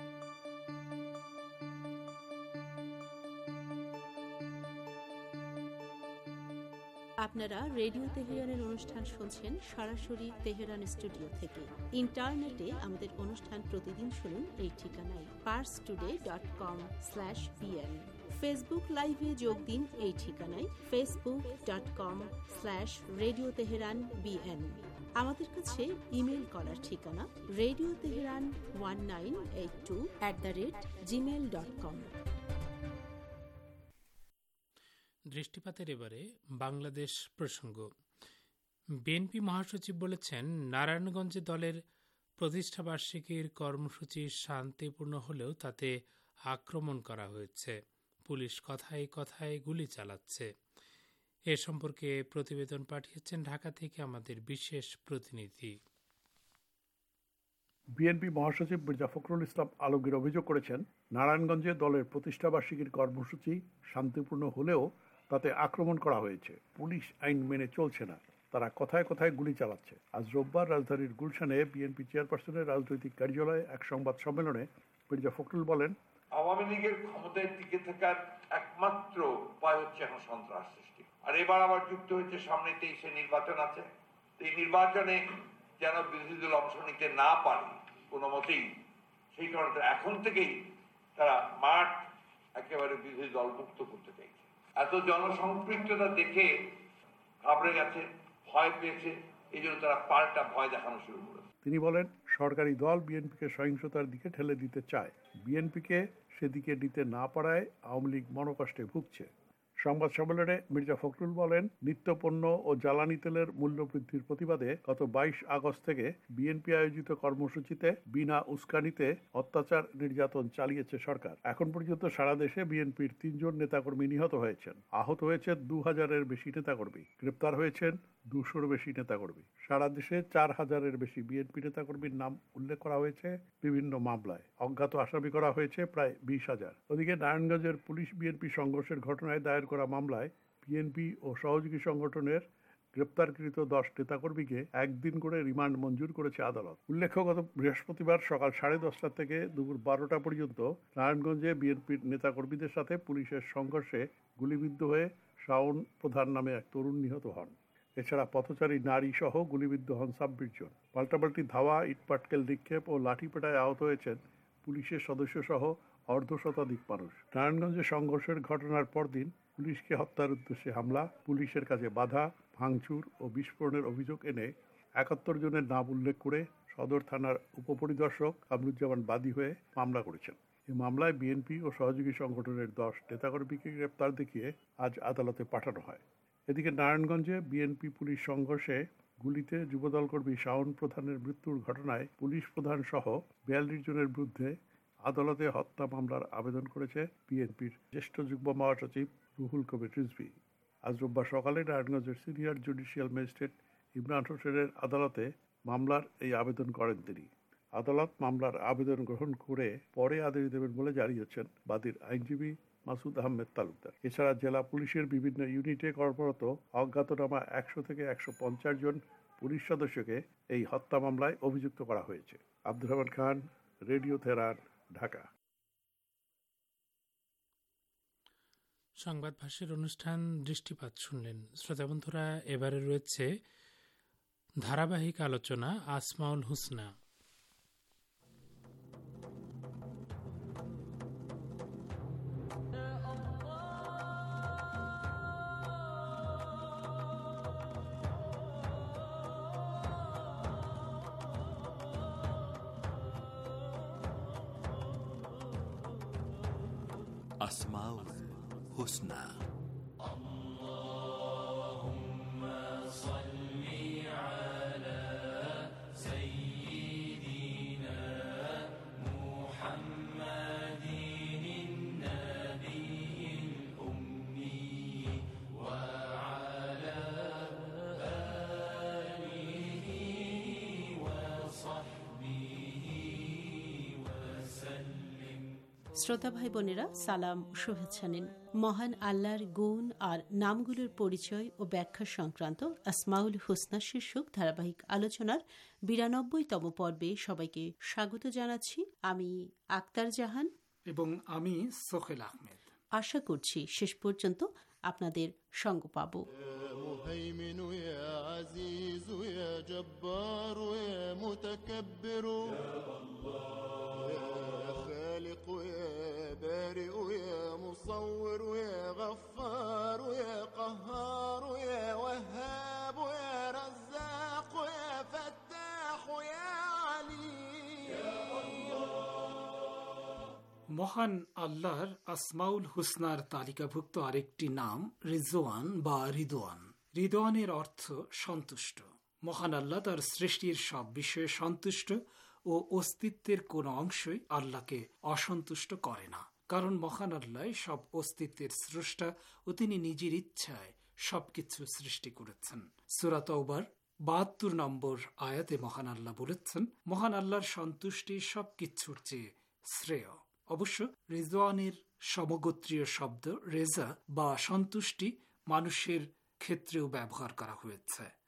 আপনারা রেডিও তেহরানের অনুষ্ঠান শুনছেন সরাসরি তেহরান স্টুডিও থেকে। ইন্টারনেটে আমাদের অনুষ্ঠান প্রতিদিন শুনুন এই ঠিকানায় parstoday.com/vn। ফেসবুক লাইভে যোগ দিন এই ঠিকানায় facebook.com/radio teheran bn। আমাদের কাছে ইমেল করার ঠিকানা radioteheran1982@gmail.com। দৃষ্টিপাতের এবারে বাংলাদেশ প্রসঙ্গ। বিএনপি মহাসচিব বলেছেন, নারায়ণগঞ্জে দলের প্রতিষ্ঠাবার্ষিকীর কর্মসূচি শান্তিপূর্ণ হলেও তাতে আক্রমণ করা হয়েছে। পুলিশ কথায় কথায় গুলি চালাচ্ছে। এ সম্পর্কে প্রতিবেদন পাঠিয়েছেন ঢাকা থেকে আমাদের বিশেষ প্রতিনিধি। বিএনপি মহাসচিব মির্জা ফখরুল ইসলাম আলমগীর অভিযোগ করেছেন, নারায়ণগঞ্জে দলের প্রতিষ্ঠাবার্ষিকীর কর্মসূচি শান্তিপূর্ণ হলেও তাতে আক্রমণ করা হয়েছে। পুলিশ আইন মেনে চলছে না, তারা কোথায় কোথায় গুলি চালাচ্ছে। আজ রোববার রাজধানীর গুলশানে বিএনপি চেয়ারপারসনের রাজনৈতিক কার্যালয়ে এক সংবাদ সম্মেলনে মির্জা ফখরুল বলেন, আওয়ামী লীগের ক্ষমতায় টিকে থাকার একমাত্র উপায় হচ্ছে এখন সন্ত্রাস সৃষ্টি। আর এবার আবার যুক্ত হয়েছে সামনে 23-এ নির্বাচন আছে। এই নির্বাচনে যেন বিরোধী দল অংশ নিতে না পারে কোনো মতেই, সেই কারণে এখন থেকেই তারা মাঠ একেবারে বিরোধী দল মুক্ত করতে চাইছে। এত জনসম্পৃক্ততা দেখে ঘাবড়ে গেছে, ভয় পেয়েছে, এই জন্য তারা পাল্টা ভয় দেখানো শুরু করেছে। তিনি বলেন, সরকারি দল বিএনপিকে সহিংসতার দিকে ঠেলে দিতে চায়। বিএনপিকে সেদিকে দিতে না পারায় আওয়ামী লীগ মনোকষ্টে ভুগছে। সংবাদ সম্মেলনে মির্জা ফখরুল বলেন, নিত্যপণ্য ও জ্বালানি তেলের মূল্য বৃদ্ধির প্রতিবাদে গত 22 আগস্ট থেকে বিএনপি আয়োজিত কর্মসূচিতে বিনা উস্কানিতে অত্যাচার নির্যাতন চালিয়েছে সরকার। এখন পর্যন্ত সারা দেশে বিএনপির 3 জন নেতাকর্মী নিহত হয়েছেন, আহত হয়েছে 2000-এর বেশি নেতাকর্মী, গ্রেপ্তার হয়েছেন 200-র বেশি নেতাকর্মী। সারা দেশে 4000-এর বেশি বিএনপি নেতাকর্মীর নাম উল্লেখ করা হয়েছে বিভিন্ন মামলায়। অজ্ঞাত আসামি করা হয়েছে প্রায় 20,000। ওদিকে নারায়ণগঞ্জের পুলিশ বিএনপি সংঘর্ষের ঘটনায় দায়ের করা মামলায় বিএনপি ও সহযোগী সংগঠনের গ্রেপ্তারকৃত 10 নেতাকর্মীকে 1 দিন করে রিমান্ড মঞ্জুর করেছে আদালত। উল্লেখ্য, গত বৃহস্পতিবার সকাল 10:30 থেকে দুপুর 12টা পর্যন্ত নারায়ণগঞ্জে বিএনপির নেতাকর্মীদের সাথে পুলিশের সংঘর্ষে গুলিবিদ্ধ হয়ে শাওন প্রধান নামে এক তরুণ নিহত হন। এছাড়া পথচারী নারী সহ গুলিবিদ্ধ হন 26 জন। পাল্টাপাল্টি ধাওয়া, ইটপাটকেল নিক্ষেপ ও লাঠিপেটায় আহত হয়েছেন পুলিশের সদস্য সহ অর্ধশতাধিক মানুষ। নারায়ণগঞ্জে সংঘর্ষের ঘটনার পরদিন পুলিশকে হত্যার উদ্দেশ্যে হামলা, পুলিশের কাছে বাধা, ভাঙচুর ও বিস্ফোরণের অভিযোগ এনে 71 জনের নাম উল্লেখ করে সদর থানার উপপরিদর্শক কামরুজ্জামান বাদী হয়ে মামলা করেছেন। এই মামলায় বিএনপি ও সহযোগী সংগঠনের 10 নেতাকর্মীকে গ্রেপ্তার দেখিয়ে আজ আদালতে পাঠানো হয়। এদিকে নারায়ণগঞ্জে বিএনপি পুলিশ সংঘর্ষে গুলিতে যুবদল কর্মী শাওন প্রধানের মৃত্যুর ঘটনায় পুলিশ প্রধান সহ 42 জনের বিরুদ্ধে আদালতে হত্যা মামলার আবেদন করেছে বিএনপির জ্যেষ্ঠ যুগ্ম মহাসচিব রুহুল কবির রিজভী। আজ রোববার সকালে নারায়ণগঞ্জের সিনিয়র জুডিশিয়াল ম্যাজিস্ট্রেট ইমরান হোসেনের আদালতে মামলার এই আবেদন করেন তিনি। আদালত মামলার আবেদন গ্রহণ করে পরে আদেশ দেবেন বলে জানিয়েছেন বাদীর আইনজীবী মাসুদ আহমেদ তালুকদার। এছাড়া জেলা পুলিশের বিভিন্ন ইউনিটে কর্মরত অজ্ঞাতনামা 100 থেকে 150 জন পুলিশ সদস্যকে এই হত্যা মামলায় অভিযুক্ত করা হয়েছে। Abdur Rahman Khan, radio Tehran, Dhaka. সংবাদ ভাষ্যের অনুষ্ঠান দৃষ্টিপাত শুনলেন। শ্রোতা বন্ধুরা, এবারে রয়েছে ধারাবাহিক আলোচনা আসমাউল হুসনা। আসমাউল হুসনা। শ্রোতা ভাই বোনেরা, সালাম, শুভেচ্ছা নিন। মহান আল্লাহর গুণ আর নামগুলোর পরিচয় ও ব্যাখ্যা সংক্রান্ত আসমাউল হুসনা শীর্ষক ধারাবাহিক আলোচনার 92তম পর্বে সবাইকে স্বাগত জানাচ্ছি। আমি আক্তার জাহান এবং আমি সোহেল আহমেদ। আশা করছি শেষ পর্যন্ত আপনাদের সঙ্গ পাব। بارئ يا مصور يا غفار يا قهار يا وهاب يا رزاق يا فتاح يا عليم يا الله। মহান আল্লাহর আসমাউল হুসনার তালিকাভুক্ত আরেকটি নাম রিজওয়ান বা রিদওয়ান। রিদওয়ানের অর্থ সন্তুষ্ট। মহান আল্লাহ তার সৃষ্টির সব বিষয়ে সন্তুষ্ট ও অস্তিত্বের কোন অংশই আল্লাহকে অসন্তুষ্ট করে না, কারণ মহান আল্লাহ সব অস্তিত্বের স্রষ্টা ও তিনি নিজের ইচ্ছায় সবকিছু সৃষ্টি করেছেন। সূরা তাওবার 72 নম্বর আয়াতে মহান আল্লাহ বলেছেন, মহান আল্লাহর সন্তুষ্টি সবকিছুর চেয়ে শ্রেয়। অবশ্য রিজওয়ানের সমগোত্রীয় শব্দ রেজা বা সন্তুষ্টি মানুষের ক্ষেত্রেও ব্যবহার করা হয়েছে।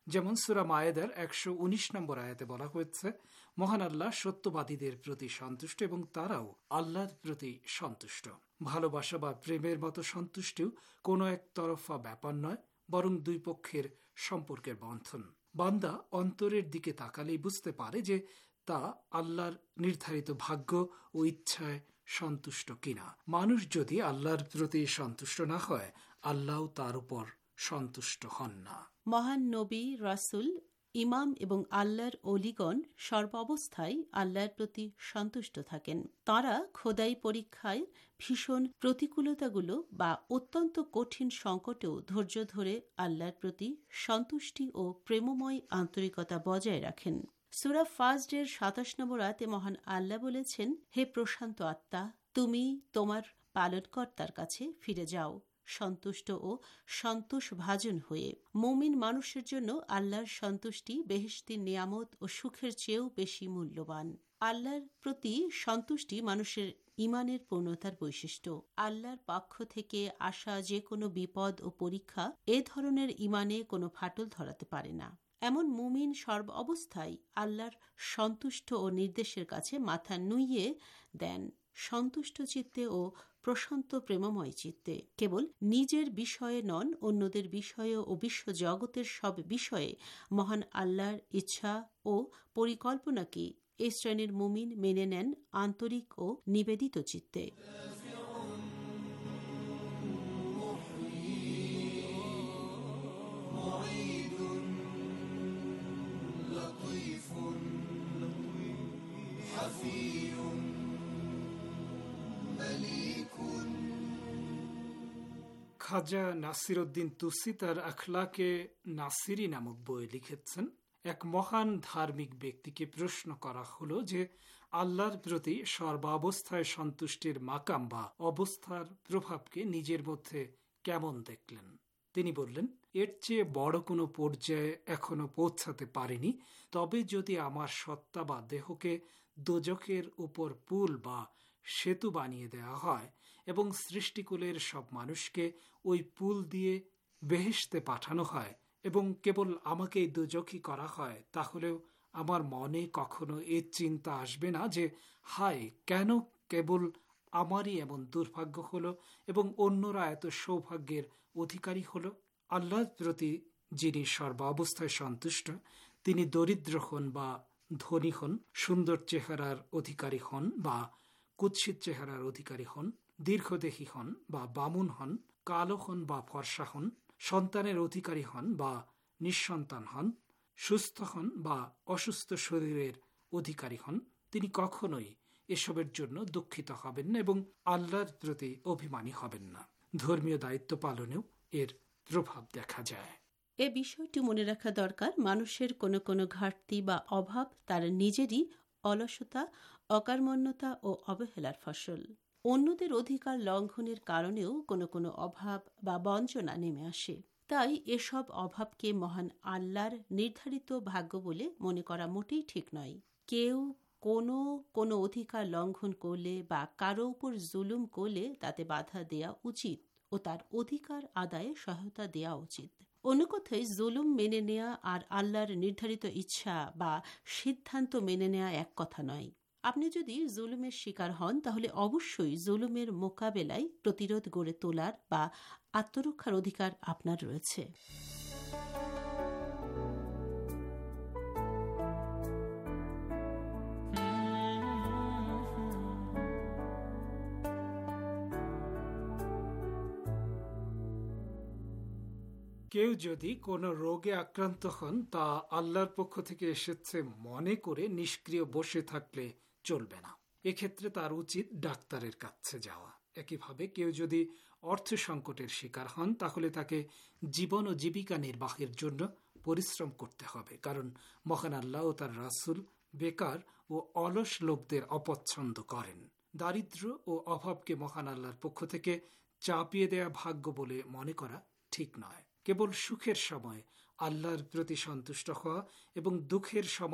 যেমন সূরা মায়েদার 119 নম্বর আয়াতে বলা হয়েছে, মহান আল্লাহ সত্যবাদীদের প্রতি সন্তুষ্ট এবং তারাও আল্লাহর প্রতি সন্তুষ্ট। ভালোবাসা বা প্রেমের মতো সন্তুষ্টিও কোনো এক তরফা ব্যাপার নয়, বরং দুই পক্ষের সম্পর্কের বন্ধন। বান্দা অন্তরের দিকে তাকালেই বুঝতে পারে যে তা আল্লাহর নির্ধারিত ভাগ্য ও ইচ্ছায় সন্তুষ্ট কিনা। মানুষ যদি আল্লাহর প্রতি সন্তুষ্ট না হয়, আল্লাহ তার উপর সন্তুষ্ট হন না। মহান নবী, রাসূল, ইমাম এবং আল্লাহর অলিগণ সর্বাবস্থায় আল্লাহর প্রতি সন্তুষ্ট থাকেন। তাঁরা খোদাই পরীক্ষায় ভীষণ প্রতিকূলতাগুলো বা অত্যন্ত কঠিন সংকটেও ধৈর্য ধরে আল্লাহর প্রতি সন্তুষ্টি ও প্রেমময় আন্তরিকতা বজায় রাখেন। সূরা ফাজরের 27 নম্বর আয়াতে মহান আল্লাহ বলেছেন, হে প্রশান্ত আত্মা, তুমি তোমার পালনকর্তার কাছে ফিরে যাও, সন্তুষ্ট ও সন্তোষভাজন হয়ে। মুমিন মানুষের জন্য আল্লাহর সন্তুষ্টি বেহেশতের নিয়ামত ও সুখের চেয়েও বেশি মূল্যবান। আল্লাহর প্রতি সন্তুষ্টি মানুষের ঈমানের পূর্ণতার বৈশিষ্ট্য। আল্লাহর পক্ষ থেকে আসা যে কোনো বিপদ ও পরীক্ষা এ ধরনের ঈমানে কোনো ফাটল ধরাতে পারে না। এমন মুমিন সর্ব অবস্থায় আল্লাহর সন্তুষ্ট ও নির্দেশের কাছে মাথা নুইয়ে দেন, সন্তুষ্ট চিত্তে ও প্রশান্ত প্রেমময় চিত্তে। কেবল নিজের বিষয়ে নন, অন্যদের বিষয়ে ও বিশ্ব জগতের সব বিষয়ে মহান আল্লাহর ইচ্ছা ও পরিকল্পনাকে এই শ্রেণীর মুমিন মেনে নেন আন্তরিক ও নিবেদিত চিত্তে। খাজা নাসির উদ্দিন তুসি তার আখলাকে নাসিরি নামক বইয়ে লিখেছেন, এক মহান ধার্মিক ব্যক্তিকে প্রশ্ন করা হলো যে আল্লাহর প্রতি সর্বাবস্থায় সন্তুষ্টির মাকাম বা অবস্থার প্রভাবকে নিজের মধ্যে কেমন দেখলেন। তিনি বললেন, এর চেয়ে বড় কোনো পর্যায়ে এখনো পৌঁছাতে পারেনি, তবে যদি আমার সত্তা বা দেহকে দোজখের উপর পুল বা সেতু বানিয়ে দেওয়া হয় এবং সৃষ্টিকুলের সব মানুষকে ওই পুল দিয়ে বেহেশতে পাঠানো হয় এবং কেবল আমাকেই দোজখী করা হয়, তাহলেও আমার মনে কখনো এ চিন্তা আসবে না যে হায়, কেন কেবল আমারই এমন দুর্ভাগ্য হলো এবং অন্যরা এত সৌভাগ্যের অধিকারী হলো। আল্লাহর প্রতি যিনি সর্বাবস্থায় সন্তুষ্ট, তিনি দরিদ্র হন বা ধনী হন, সুন্দর চেহারার অধিকারী হন বা কুৎসিত চেহারার অধিকারী হন, দীর্ঘদেহী হন বা বামুন হন, কালো হন বা ফর্সা হন, সন্তানের অধিকারী হন বা নিঃসন্তান হন, সুস্থ হন বা অসুস্থ শরীরের অধিকারী হন, তিনি কখনোই এসবের জন্য দুঃখিত হবেন না এবং আল্লাহর প্রতি অভিমানী হবেন না। ধর্মীয় দায়িত্ব পালনেও এর প্রভাব দেখা যায়। এ বিষয়টি মনে রাখা দরকার, মানুষের কোনো কোনো ঘাটতি বা অভাব তার নিজেরই অলসতা, অকর্মণ্যতা ও অবহেলার ফসল। অন্যদের অধিকার লঙ্ঘনের কারণেও কোনো কোনো অভাব বা বঞ্চনা নেমে আসে। তাই এসব অভাবকে মহান আল্লাহর নির্ধারিত ভাগ্য বলে মনে করা মোটেই ঠিক নয়। কেউ কোনো অধিকার লঙ্ঘন করলে বা কারো উপর জুলুম করলে তাতে বাধা দেয়া উচিত ও তার অধিকার আদায়ে সহায়তা দেয়া উচিত। অন্য কথায়, জুলুম মেনে নেয়া আর আল্লাহর নির্ধারিত ইচ্ছা বা সিদ্ধান্ত মেনে নেয়া এক কথা নয়। আপনি যদি জুলুমের শিকার হন, তাহলে অবশ্যই জুলুমের মোকাবেলায় প্রতিরোধ গড়ে তোলার বা আত্মরক্ষার অধিকার আপনার রয়েছে। কেউ যদি কোনো রোগে আক্রান্ত হন, তা আল্লাহর পক্ষ থেকে এসেছে মনে করে নিষ্ক্রিয় বসে থাকলে চলবে না। এক্ষেত্রে তার উচিত ডাক্তারের কাছে যাওয়া। একইভাবে কেউ যদি অর্থ সংকটের শিকার হন, তাহলে তাকে জীবন ও জীবিকা নির্বাহের জন্য পরিশ্রম করতে হবে, কারণ মহান আল্লাহ ও তার রাসূল বেকার ও অলস লোকদের অপছন্দ করেন। দারিদ্র ও অভাবকে মহান আল্লাহর পক্ষ থেকে চাপিয়ে দেয়া ভাগ্য বলে মনে করা ঠিক নয়। কেবল সুখের সময় আল্লাহর প্রতি সন্তুষ্ট হওয়া এবং দুঃখের সময়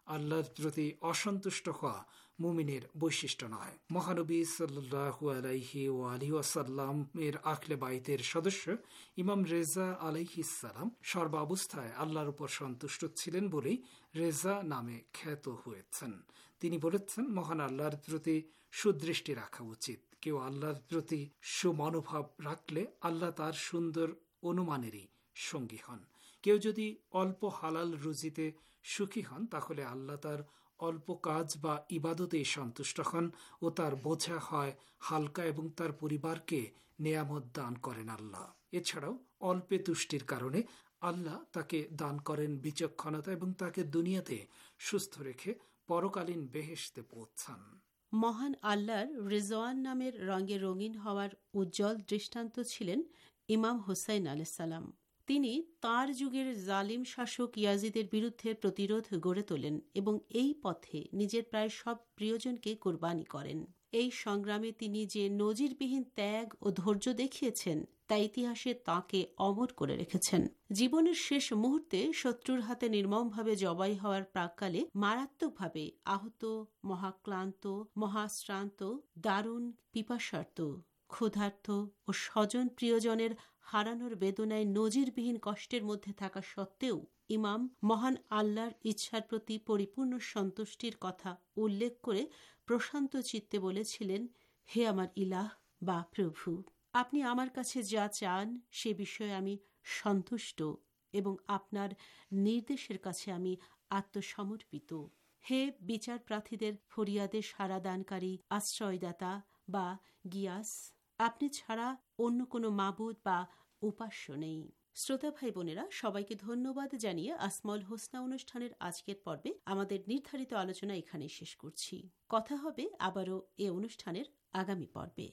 আল্লাহর প্রতি অসন্তুষ্ট হওয়া মুমিনের বৈশিষ্ট্য নয়। মহানবী সাল্লাল্লাহু আলাইহি ওয়াসাল্লামের আহলে বাইতের সদস্য ইমাম রেজা আলাইহিসসালাম সর্বাবস্থায় আল্লাহর উপর সন্তুষ্ট ছিলেন বলেই রেজা নামে খ্যাত হয়েছেন। তিনি বলেছেন, মহান আল্লাহর প্রতি সুদৃষ্টি রাখা উচিত। কেউ আল্লাহর প্রতি সুমনোভাব রাখলে আল্লাহ তার সুন্দর অনুমানেরই সঙ্গী হন। কেউ যদি অল্প হালাল রুজিতে সুখী হন, তাহলে আল্লাহ তার অল্প কাজ বা ইবাদতেই সন্তুষ্ট হন ও তার বোঝা হয় হালকা এবং তার পরিবারকে নেয়ামত দান করেন আল্লাহ। এছাড়াও অল্পে তুষ্টির কারণে আল্লাহ তাকে দান করেন বিচক্ষণতা এবং তাকে দুনিয়াতে সুস্থ রেখে পরকালীন বেহেশতে পৌঁছান। মহান আল্লাহর রিজওয়ান নামের রঙে রঙিন হওয়ার উজ্জ্বল দৃষ্টান্ত ছিলেন ইমাম হুসাইন আলাইহিস সালাম। তিনি তাঁর যুগের জালিম শাসক ইয়াজিদের বিরুদ্ধে প্রতিরোধ গড়ে তোলেন এবং এই পথে নিজের প্রায় সব প্রিয়জনকে কোরবানি করেন। এই সংগ্রামে তিনি যে নজিরবিহীন ত্যাগ ও ধৈর্য দেখিয়েছেন তা ইতিহাসে তাঁকে অমর করে রেখেছেন। জীবনের শেষ মুহূর্তে শত্রুর হাতে নির্মমভাবে জবাই হওয়ার প্রাক্কালে মারাত্মকভাবে আহত, মহাক্লান্ত, মহাশ্রান্ত, দারুণ পিপাসার্ত, ক্ষুধার্ত ও স্বজন প্রিয়জনের হারানোর বেদনায় নজিরবিহীন কষ্টের মধ্যে থাকা সত্ত্বেও ইমাম মহান আল্লাহর ইচ্ছার প্রতি পরিপূর্ণ সন্তুষ্টির কথা উল্লেখ করে প্রশান্ত চিত্তে বলেছিলেন, হে আমার ইলাহ বা প্রভু, আপনি আমার কাছে যা চান সে বিষয়ে আমি সন্তুষ্ট এবং আপনার নির্দেশের কাছে আমি আত্মসমর্পিত। হে বিচার প্রার্থীদের ফরিয়াদে সাড়াদানকারী আশ্রয়দাতা বা গিয়াস, আপনি ছাড়া অন্য কোনো মাবুদ বা উপাস্য নেই। শ্রোতা ভাই বোনেরা, সবাইকে ধন্যবাদ জানিয়ে আসমাউল হোসনা অনুষ্ঠানের আজকের পর্বে আমাদের নির্ধারিত আলোচনা এখানেই শেষ করছি। কথা হবে আবারও এ অনুষ্ঠানের আগামী পর্বে।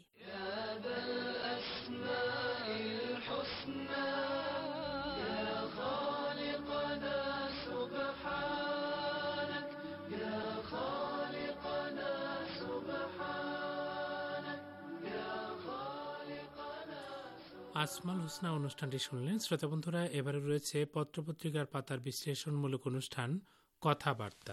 আসমাল হোসনা অনুষ্ঠানটি শুনলেন। শ্রোতা বন্ধুরা, এবারে রয়েছে পত্রপত্রিকার পাতার বিশ্লেষণমূলক অনুষ্ঠান কথাবার্তা।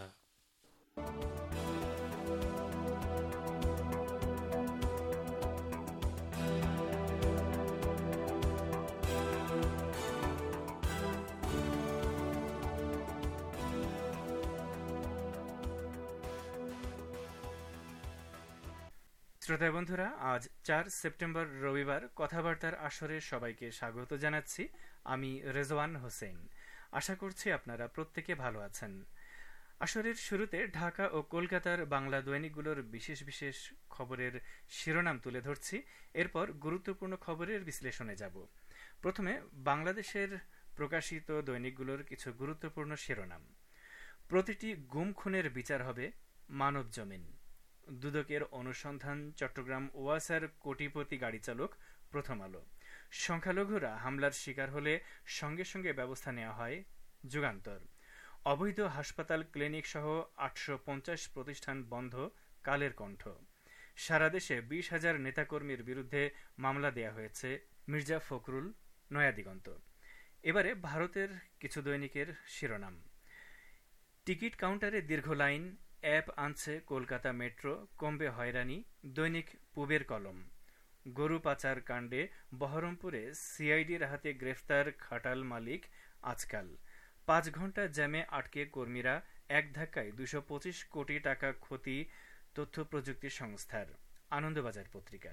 শ্রোতা বন্ধুরা, আজ 4 সেপ্টেম্বর রবিবার কথাবার্তার আসরে সবাইকে স্বাগত জানাচ্ছি। আমি রেজওয়ান হোসেন। আশা করছি আপনারা প্রত্যেকে ভালো আছেন। আসরের শুরুতে ঢাকা ও কলকাতার বাংলা দৈনিকগুলোর বিশেষ বিশেষ খবরের শিরোনাম তুলে ধরছি। এরপর গুরুত্বপূর্ণ খবরের বিশ্লেষণে যাব। প্রথমে বাংলাদেশের প্রকাশিত দৈনিকগুলোর কিছু গুরুত্বপূর্ণ শিরোনাম। প্রতিটি গুম খুনের বিচার হবে মানব জমিন। দুদকের অনুসন্ধান, চট্টগ্রাম ওয়াসার কোটিপতি গাড়ি চালক। প্রথম আলো। সংখ্যালঘুরা হামলার শিকার হলে সঙ্গে সঙ্গে ব্যবস্থা নেওয়া হয়। যুগান্তর। অবৈধ হাসপাতাল, ক্লিনিক সহ 850 প্রতিষ্ঠান বন্ধ। কালের কণ্ঠ। সারা দেশে 20,000 নেতাকর্মীর বিরুদ্ধে মামলা দেয়া হয়েছে। মির্জা ফখরুল। নয়া দিগন্ত। এবারে ভারতের কিছু দৈনিকের শিরোনাম। টিকিট কাউন্টারে দীর্ঘ লাইন, অ্যাপ আনছে কলকাতা মেট্রো, কমবে হয়রানি। দৈনিক পূবের কলম। গরু পাচার কাণ্ডে বহরমপুরে সিআইডির হাতে গ্রেফতার খাটাল মালিক আজকাল। 5 ঘন্টা জ্যামে আটকে কর্মীরা, এক ধাক্কায় 225 কোটি টাকা ক্ষতি তথ্য প্রযুক্তি সংস্থার। আনন্দবাজার পত্রিকা।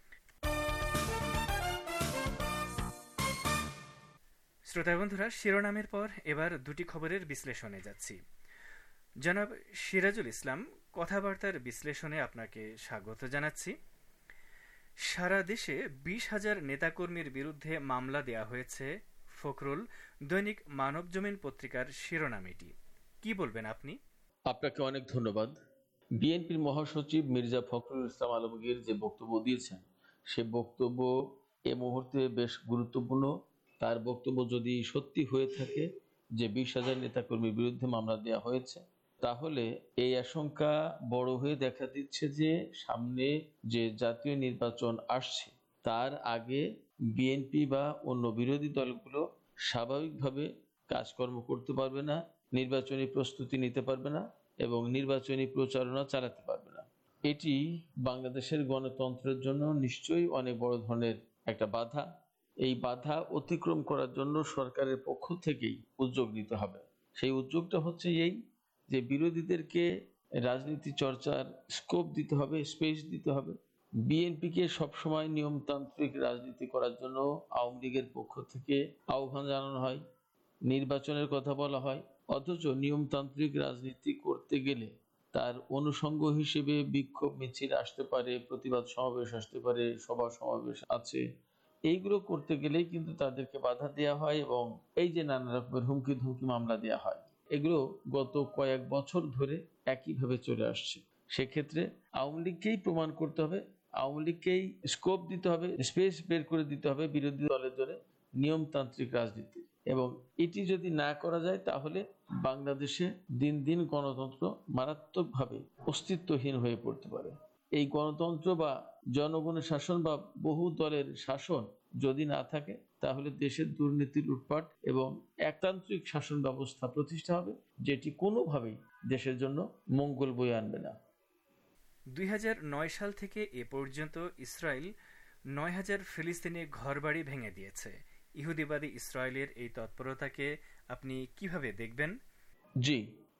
শ্রোতা বন্ধুরা, শিরোনামের পর এবার দুটি খবরের বিশ্লেষণে যাচ্ছি। জনাব সিরাজুল ইসলাম, কথাবার্তার বিশ্লেষণে আপনাকে স্বাগত জানাচ্ছি। সারা দেশে 20,000 নেতাকর্মীর বিরুদ্ধে মামলা দেয়া হয়েছে। ফখরুল। দৈনিক মানব জমিন পত্রিকার শিরোনাম এটি। কি বলবেন আপনি? আপনাকে অনেক ধন্যবাদ। বিএনপির মহাসচিব মির্জা ফখরুল ইসলাম আলমগীর যে বক্তব্য দিয়েছেন, সে বক্তব্য এ মুহূর্তে বেশ গুরুত্বপূর্ণ। তার বক্তব্য যদি সত্যি হয়ে থাকে যে 20,000 নেতাকর্মীর বিরুদ্ধে মামলা দেওয়া হয়েছে, তাহলে এই আশঙ্কা বড় হয়ে দেখা দিচ্ছে যে সামনে যে জাতীয় নির্বাচন আসছে তার আগে বিএনপি বা অন্য বিরোধী দলগুলো স্বাভাবিকভাবে কাজকর্ম করতে পারবে না নির্বাচনী প্রস্তুতি নিতে পারবে না এবং নির্বাচনী প্রচারণা চালাতে পারবে না। এটি বাংলাদেশের গণতন্ত্রের জন্য নিশ্চয়ই অনেক বড় ধরনের একটা বাধা। এই বাধা অতিক্রম করার জন্য সরকারের পক্ষ থেকেই উদ্যোগ নিতে হবে। সেই উদ্যোগটা হচ্ছে এই যে বিরোধীদেরকে রাজনীতি চর্চার স্কোপ দিতে হবে, স্পেস দিতে হবে। বিএনপিকে সবসময় নিয়মতান্ত্রিক রাজনীতি করার জন্য আওয়ামী লীগের পক্ষ থেকে আহ্বান জানানো হয়, নির্বাচনের কথা বলা হয়, অথচ নিয়মতান্ত্রিক রাজনীতি করতে গেলে তার অনুষঙ্গ হিসেবে বিক্ষোভ মিছিল আসতে পারে, প্রতিবাদ সমাবেশ আসতে পারে, সভা সমাবেশ আছে। এইগুলো করতে গেলেই কিন্তু তাদেরকে বাধা দেওয়া হয় এবং এই যে নানা রকমের হুমকি ধুমকি মামলা দেওয়া হয়, এগুলো গত কয়েক বছর ধরে একইভাবে চলে আসছে। সেক্ষেত্রে আওয়ামী লীগকেই প্রমাণ করতে হবে, আওয়ামী লীগকেই স্কোপ দিতে হবে, স্পেস বের করে দিতে হবে বিরোধী দলের জন্য নিয়মতান্ত্রিক রাজনীতি। এবং এটি যদি না করা যায় তাহলে বাংলাদেশে দিন দিন গণতন্ত্র মারাত্মকভাবে অস্তিত্বহীন হয়ে পড়তে পারে। এই গণতন্ত্র বা জনগণের শাসন বা বহু দলের শাসন যদি না থাকে তাহলে দেশের দুর্নীতি, লুটপাট এবং একতান্ত্রিক শাসন ব্যবস্থা প্রতিষ্ঠা হবে, যেটি কোনোভাবেই দেশের জন্য মঙ্গল বয়ে আনবে না। 2009 সাল থেকে এ পর্যন্ত ইসরায়েল 9,000 ফিলিস্তিনি ঘরবাড়ি ভেঙে দিয়েছে। ইহুদিবাদী ইসরায়েলের এই তৎপরতাকে আপনি কিভাবে দেখবেন? জি,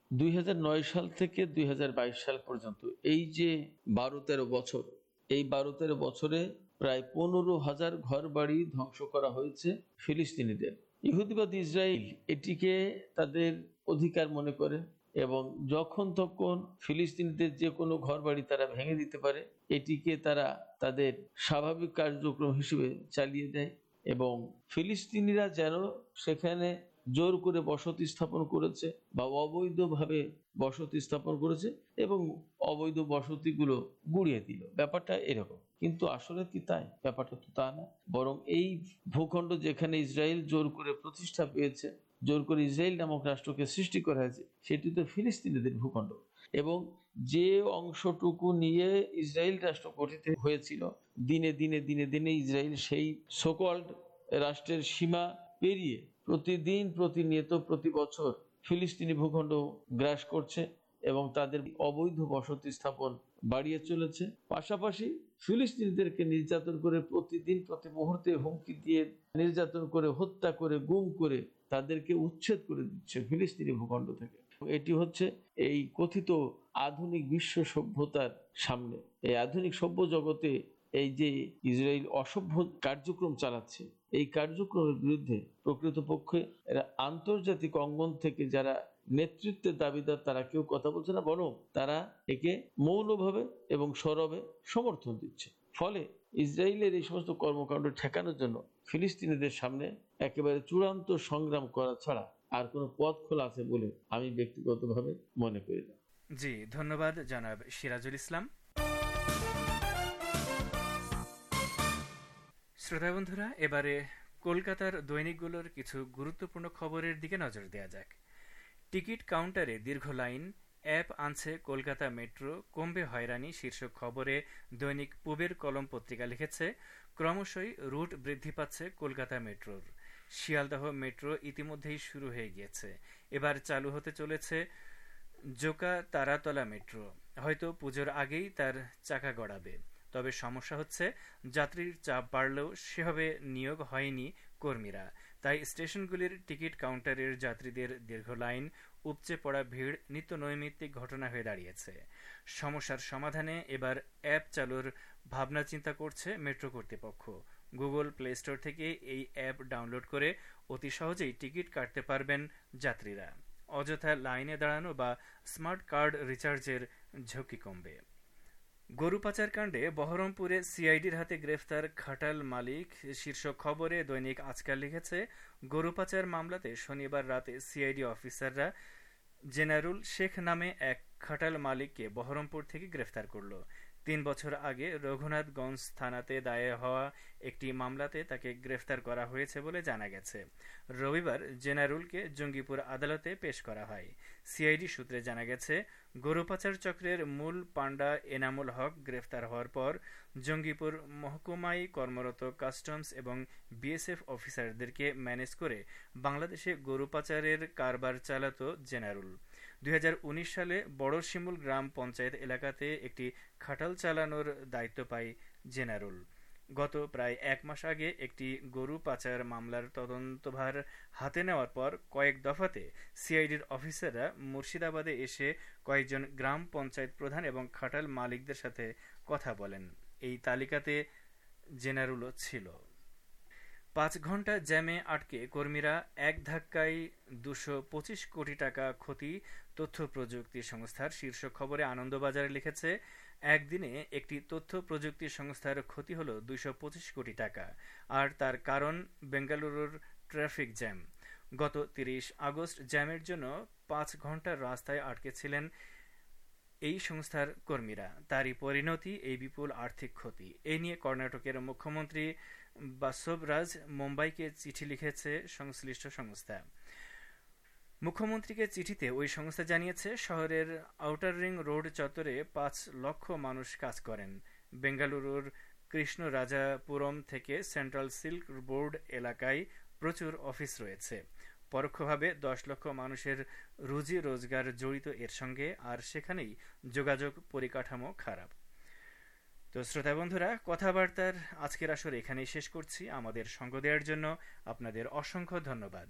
2009 সাল থেকে 2022 সাল পর্যন্ত এই যে 12-13 বছর, এই 12-13 বছরে প্রায় 15,000 ঘর বাড়ি ধ্বংস করা হয়েছে ফিলিস্তিনিদের। ইহুদিবাদী ইসরায়েল এটিকে তাদের অধিকার মনে করে এবং যখন তখন ফিলিস্তিনিদের যে কোনো ঘর বাড়ি তারা ভেঙে দিতে পারে, এটিকে তারা তাদের স্বাভাবিক কার্যক্রম হিসেবে চালিয়ে দেয় এবং ফিলিস্তিনিরা যেন সেখানে জোর করে বসতি স্থাপন করেছে বা অবৈধভাবে বসতি স্থাপন করেছে এবং অবৈধ বসতিগুলো গুড়িয়ে দিল, ব্যাপারটা এরকম। কিন্তু আসলে কি তাই? ব্যাপারটা তো তা না। বরং এই ভূখণ্ড যেখানে ইসরায়েল জোর করে প্রতিষ্ঠা পেয়েছে, জোর করে ইসরায়েল নামক রাষ্ট্রকে সৃষ্টি করা হয়েছে, সেটি তো ফিলিস্তিনিদের ভূখণ্ড। এবং যে অংশটুকু নিয়ে ইসরায়েল রাষ্ট্র গঠিত হয়েছিল, দিনে দিনে দিনে দিনে ইসরায়েল সেই সোকল্ড রাষ্ট্রের সীমা পেরিয়ে প্রতিদিন, প্রতিনিয়ত, প্রতি বছর ফিলিস্তিনি ভূখণ্ড গ্রাস করছে এবং তাদের অবৈধ বসতি স্থাপন বাড়িয়ে চলেছে। পাশাপাশি ফিলিস্তিনিদেরকে নির্যাতন করে প্রতিদিন, প্রতি মুহূর্তে হুমকি দিয়ে নির্যাতন করে, হত্যা করে, গুম করে তাদেরকে উচ্ছেদ করে দিচ্ছে ফিলিস্তিনি ভূখণ্ড থেকে। এটি হচ্ছে এই কথিত আধুনিক বিশ্ব সভ্যতার সামনে, এই আধুনিক সভ্য জগতে এই যে ইসরায়েল অসভ্য কার্যক্রম চালাচ্ছে, এই কার্যক্রমের বিরুদ্ধে প্রকৃতপক্ষে এরা আন্তর্জাতিক অঙ্গন থেকে যারা নেতৃত্বের দাবিদার তারা কেউ কথা বলছে না, বরং তারা একে মৌনভাবে এবং সরবে সমর্থন দিচ্ছে। ফলে ইসরায়েলের এই সমস্ত কর্মকাণ্ড ঠেকানোর জন্য ফিলিস্তিনিদের সামনে একেবারে চূড়ান্ত সংগ্রাম করা ছাড়া আর কোনো পথ খোলা আছে বলে আমি ব্যক্তিগতভাবে মনে করি না। জি, ধন্যবাদ জনাব সিরাজুল ইসলাম। শ্রোতা বন্ধুরা, এবারে কলকাতার দৈনিকগুলোর কিছু গুরুত্বপূর্ণ খবরের দিকে নজর দেওয়া যাক। টিকিট কাউন্টারে দীর্ঘ লাইন, অ্যাপ আনছে কলকাতা মেট্রো, কমবে হয়রানি শীর্ষক খবরে দৈনিক পূবের কলম পত্রিকা লিখেছে, ক্রমশই রুট বৃদ্ধি পাচ্ছে কলকাতা মেট্রোর। শিয়ালদহ মেট্রো ইতিমধ্যেই শুরু হয়ে গিয়েছে। এবার চালু হতে চলেছে জোকা তারাতলা মেট্রো। হয়তো পুজোর আগেই তার চাকা গড়াবে। তবে সমস্যা হচ্ছে, যাত্রীর চাপ বাড়লেও সেভাবে নিয়োগ হয়নি কর্মীরা। তাই স্টেশনগুলির টিকিট কাউন্টারের যাত্রীদের দীর্ঘ লাইন, উপচে পড়া ভিড় নিত্য নৈমিত্তিক ঘটনা হয়ে দাঁড়িয়েছে। সমস্যার সমাধানে এবার অ্যাপ চালুর ভাবনা চিন্তা করছে মেট্রো কর্তৃপক্ষ। গুগল প্লে স্টোর থেকে এই অ্যাপ ডাউনলোড করে অতি সহজেই টিকিট কাটতে পারবেন যাত্রীরা। অযথা লাইনে দাঁড়ানো বা স্মার্ট কার্ড রিচার্জের ঝুঁকি কমবে। গরু পাচার কাণ্ডে বহরমপুরে সিআইডির হাতে গ্রেফতার খাটাল মালিক শীর্ষক খবরে দৈনিক আজকাল লিখেছে, গরু পাচার মামলাতে শনিবার রাতে সিআইডি অফিসাররা জেনারুল শেখ নামে এক খাটাল মালিককে বহরমপুর থেকে গ্রেফতার করল। 3 বছর আগে রঘুনাথগঞ্জ থানাতে দায়ের হওয়া একটি মামলাতে তাকে গ্রেফতার করা হয়েছে বলে জানা গেছে। রবিবার জেনারুলকে জঙ্গিপুর আদালতে পেশ করা হয়। সিআইডি সূত্রে জানা গেছে, গরু পাচার চক্রের মূল পাণ্ডা এনামুল হক গ্রেফতার হওয়ার পর জঙ্গিপুর মহকুমায় কর্মরত কাস্টমস এবং বিএসএফ অফিসারদেরকে ম্যানেজ করে বাংলাদেশে গরু পাচারের কারবার চালাত জেনারুল। 2019 সালে বড় শিমুল গ্রাম পঞ্চায়েত এলাকাতে একটি খাটাল চালানোর দায়িত্ব পায় জেনারুল। গত প্রায় 1 মাস আগে একটি গরু পাচার মামলার তদন্তভার হাতে নেওয়ার পর কয়েক দফাতে সিআইডির অফিসাররা মুর্শিদাবাদে এসে কয়েকজন গ্রাম পঞ্চায়েত প্রধান এবং খাটাল মালিকদের সাথে কথা বলেন। এই তালিকাতে জেনারুলও ছিল। 5 ঘন্টা জ্যামে আটকে কর্মীরা এক ধাক্কায় 225 কোটি টাকা ক্ষতি, তথ্য প্রযুক্তি সংস্থার শীর্ষ খবরে আনন্দবাজারে লিখেছে, একদিনে একটি তথ্য প্রযুক্তি সংস্থার ক্ষতি হল 225 কোটি টাকা। আর তার কারণ বেঙ্গালুরুর ট্রাফিক জ্যাম। গত 30 আগস্ট জ্যামের জন্য 5 ঘন্টার রাস্তায় আটকে ছিলেন এই সংস্থার কর্মীরা। তারই পরিণতি এই বিপুল আর্থিক ক্ষতি। এই নিয়ে কর্ণাটকের মুখ্যমন্ত্রী বাসবরাজ মুম্বাইকে চিঠি লিখেছে সংশ্লিষ্ট সংস্থা। মুখ্যমন্ত্রীকে চিঠিতে ওই সংস্থা জানিয়েছে, শহরের আউটার রিং রোড চত্বরে 5 লক্ষ মানুষ কাজ করেন। বেঙ্গালুরুর কৃষ্ণরাজাপুরম থেকে সেন্ট্রাল সিল্ক বোর্ড এলাকায় প্রচুর অফিস রয়েছে। পরোক্ষভাবে 10 লক্ষ মানুষের রুজি রোজগার জড়িত এর সঙ্গে, আর সেখানেই যোগাযোগ পরিকাঠামো খারাপ। তো শ্রোতা বন্ধুরা, কথাবার্তার আজকের আসর এখানেই শেষ করছি। আমাদের সঙ্গ দেওয়ার জন্য আপনাদের অসংখ্য ধন্যবাদ।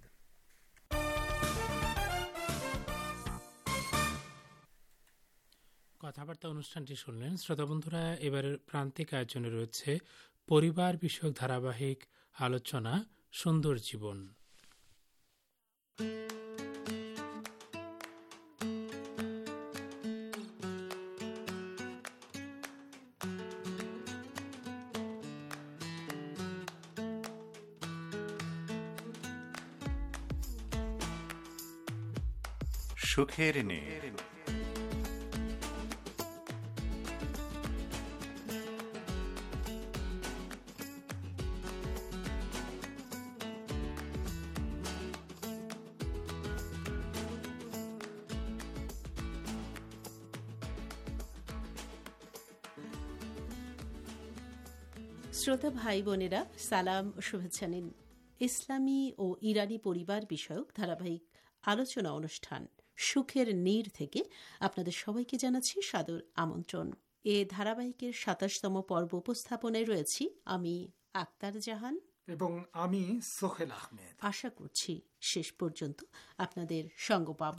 কথাবার্তা অনুষ্ঠানটি শুনলেন। শ্রোতা বন্ধুরা, এবারের প্রান্তিক আয়োজনে রয়েছে পরিবার বিষয়ক ধারাবাহিক আলোচনা সুন্দর জীবন। সুখের নীড়। শ্রোতা ভাই বোনেরা, সালাম ও শুভেচ্ছা নিন। ইসলামী ও ইরানি পরিবার বিষয়ক ধারাবাহিক আলোচনা অনুষ্ঠান সুখের নীড় থেকে আপনাদের সবাইকে জানাচ্ছি সাদর আমন্ত্রণ। এ ধারাবাহিকের 27তম পর্ব উপস্থাপনায় রয়েছি আমি আক্তার জাহান এবং আমি সোহেল আহমেদ। আশা করছি শেষ পর্যন্ত আপনাদের সঙ্গ পাব।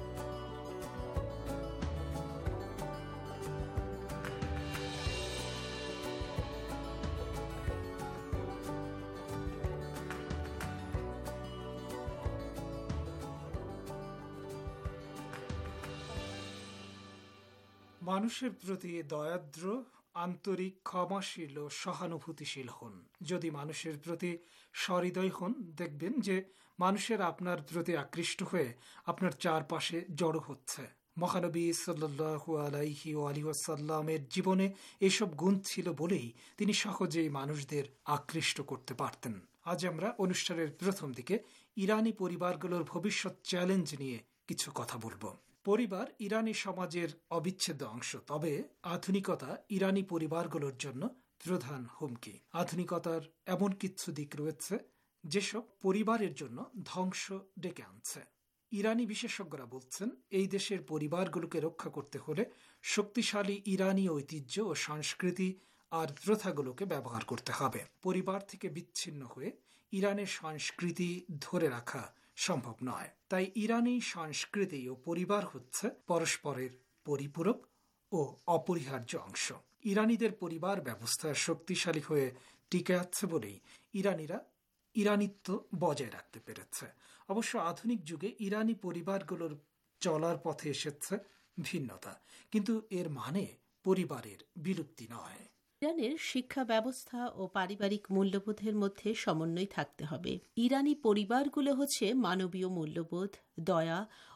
মানুষের প্রতি দয়াদ্র, আন্তরিক, ক্ষমাশীল ও সহানুভূতিশীল হন। যদি মানুষের প্রতি সহৃদয় হন, দেখবেন যে মানুষের আপনার প্রতি আকৃষ্ট হয়ে আপনার চারপাশে জড়ো হচ্ছে। মহানবী সাল্লাল্লাহু আলাইহি ওয়াসাল্লামের জীবনে এসব গুণ ছিল বলেই তিনি সহজেই মানুষদের আকৃষ্ট করতে পারতেন। আজ আমরা অনুষ্ঠানের প্রথম দিকে ইরানি পরিবারগুলোর ভবিষ্যৎ চ্যালেঞ্জ নিয়ে কিছু কথা বলবো। পরিবার ইরানি সমাজের অবিচ্ছেদ্য অংশ, তবে আধুনিকতা ইরানি পরিবারগুলোর জন্য প্রধান হুমকি। আধুনিকতার এমন কিছু দিক রয়েছে যেসব পরিবারের জন্য ধ্বংস ডেকে আনছে। ইরানি বিশেষজ্ঞরা বলছেন, এই দেশের পরিবারগুলোকে রক্ষা করতে হলে শক্তিশালী ইরানি ঐতিহ্য ও সংস্কৃতি আর প্রথাগুলোকে ব্যবহার করতে হবে। পরিবার থেকে বিচ্ছিন্ন হয়ে ইরানের সংস্কৃতি ধরে রাখা সম্ভব নয়। তাই ইরানি সংস্কৃতি ও পরিবার হচ্ছে পরস্পরের পরিপূরক ও অপরিহার্য অংশ। ইরানিদের পরিবার ব্যবস্থা শক্তিশালী হয়ে টিকে আছে বলেই ইরানিরা ইরানিত্ব বজায় রাখতে পেরেছে। অবশ্য আধুনিক যুগে ইরানি পরিবারগুলোর চলার পথে এসেছে ভিন্নতা, কিন্তু এর মানে পরিবারের বিলুপ্তি নয়। ইরানের শিক্ষা ব্যবস্থা ও পারিবারিক মূল্যবোধের মধ্যে সমন্বয় থাকতে হবে। ইরানি পরিবারগুলো হচ্ছে মানবীয় মূল্যবোধ, দয়া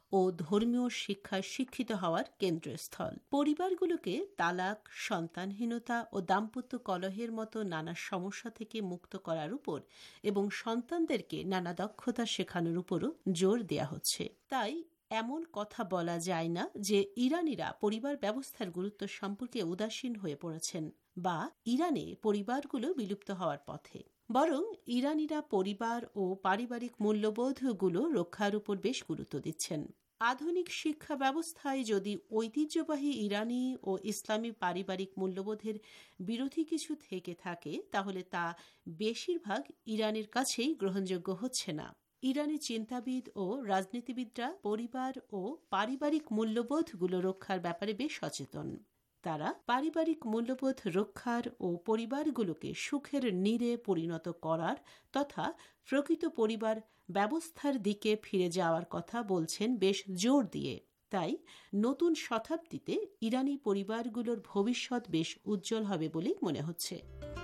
ও ধর্মীয় শিক্ষায় শিক্ষিত হওয়ার কেন্দ্রস্থল। পরিবারগুলোকে তালাক, সন্তানহীনতা ও দাম্পত্য কলহের মতো নানা সমস্যা থেকে মুক্ত করার উপর এবং সন্তানদেরকে নানা দক্ষতা শেখানোর উপরও জোর দেয়া হচ্ছে। তাই এমন কথা বলা যায় না যে ইরানিরা পরিবার ব্যবস্থার গুরুত্ব সম্পর্কে উদাসীন হয়ে পড়েছেন বা ইরানে পরিবারগুলো বিলুপ্ত হওয়ার পথে। বরং ইরানিরা পরিবার ও পারিবারিক মূল্যবোধগুলো রক্ষার উপর বেশ গুরুত্ব দিচ্ছেন। আধুনিক শিক্ষা ব্যবস্থায় যদি ঐতিহ্যবাহী ইরানি ও ইসলামী পারিবারিক মূল্যবোধের বিরোধী কিছু থেকে থাকে, তাহলে তা বেশিরভাগ ইরানের কাছেই গ্রহণযোগ্য হচ্ছে না। ইরানি চিন্তাবিদ ও রাজনীতিবিদরা পরিবার ও পারিবারিক মূল্যবোধগুলো রক্ষার ব্যাপারে বেশ সচেতন। তারা পারিবারিক মূল্যবোধ রক্ষার ও পরিবারগুলোকে সুখের নীড়ে পরিণত করার তথা প্রকৃত পরিবার ব্যবস্থার দিকে ফিরে যাওয়ার কথা বলছেন বেশ জোর দিয়ে। তাই নতুন শতাব্দীতে ইরানি পরিবারগুলোর ভবিষ্যৎ বেশ উজ্জ্বল হবে বলেই মনে হচ্ছে।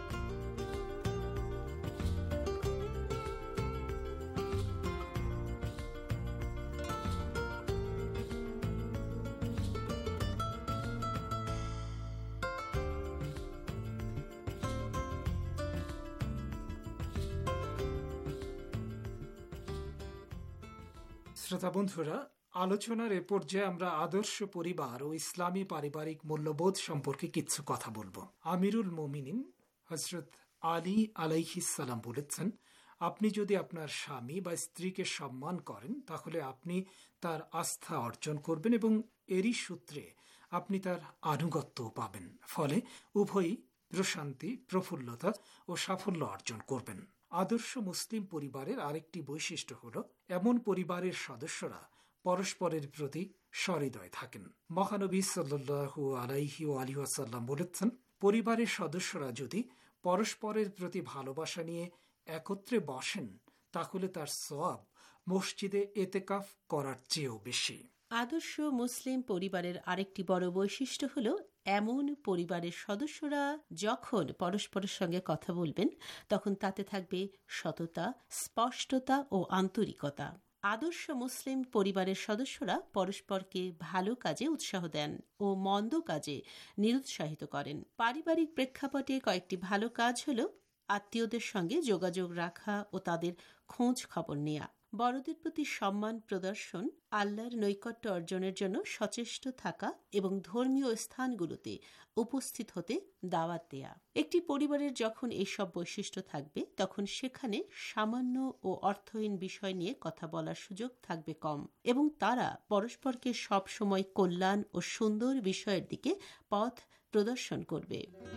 শ্রোতা বন্ধুরা, আলোচনার এ পর্যায়ে আমরা আদর্শ পরিবার ও ইসলামী পারিবারিক মূল্যবোধ সম্পর্কে কিছু কথা বলবো। আমিরুল মোমিনিন হযরত আলী আলাইহিস সালাম বলেছেন, আপনি যদি আপনার স্বামী বা স্ত্রীকে সম্মান করেন তাহলে আপনি তার আস্থা অর্জন করবেন এবং এরই সূত্রে আপনি তার আনুগত্য পাবেন। ফলে উভয়ই প্রশান্তি, প্রফুল্লতা ও সাফল্য অর্জন করবেন। আদর্শ মুসলিম পরিবারের আরেকটি বৈশিষ্ট্য হল এমন পরিবারের সদস্যরা পরস্পরের প্রতি সহৃদয় থাকেন। মহানবী সাল্লাল্লাহু আলাইহি ওয়ালিহি ওয়াসাল্লাম বলেছেন, পরিবারের সদস্যরা যদি পরস্পরের প্রতি ভালোবাসা নিয়ে একত্রে বসেন তাহলে তার সওয়াব মসজিদে এতেকাফ করার চেয়েও বেশি। আদর্শ মুসলিম পরিবারের আরেকটি বড় বৈশিষ্ট্য হল এমন পরিবারের সদস্যরা যখন পরস্পরের সঙ্গে কথা বলবেন তখন তাতে থাকবে সততা, স্পষ্টতা ও আন্তরিকতা। আদর্শ মুসলিম পরিবারের সদস্যরা পরস্পরকে ভালো কাজে উৎসাহ দেন ও মন্দ কাজে নিরুৎসাহিত করেন। পারিবারিক প্রেক্ষাপটে কয়েকটি ভালো কাজ হল আত্মীয়দের সঙ্গে যোগাযোগ রাখা ও তাদের খোঁজ খবর নেয়া, বড়দের প্রতি সম্মান প্রদর্শন, আল্লাহর নৈকট্য অর্জনের জন্য সচেষ্ট থাকা এবং ধর্মীয় স্থানগুলোতে উপস্থিত হতে দাওয়াত দেয়া। একটি পরিবারের যখন এইসব বৈশিষ্ট্য থাকবে তখন সেখানে সামান্য ও অর্থহীন বিষয় নিয়ে কথা বলার সুযোগ থাকবে কম এবং তারা পরস্পরকে সব সময় কল্যাণ ও সুন্দর বিষয়ের দিকে পথ প্রদর্শন করবে।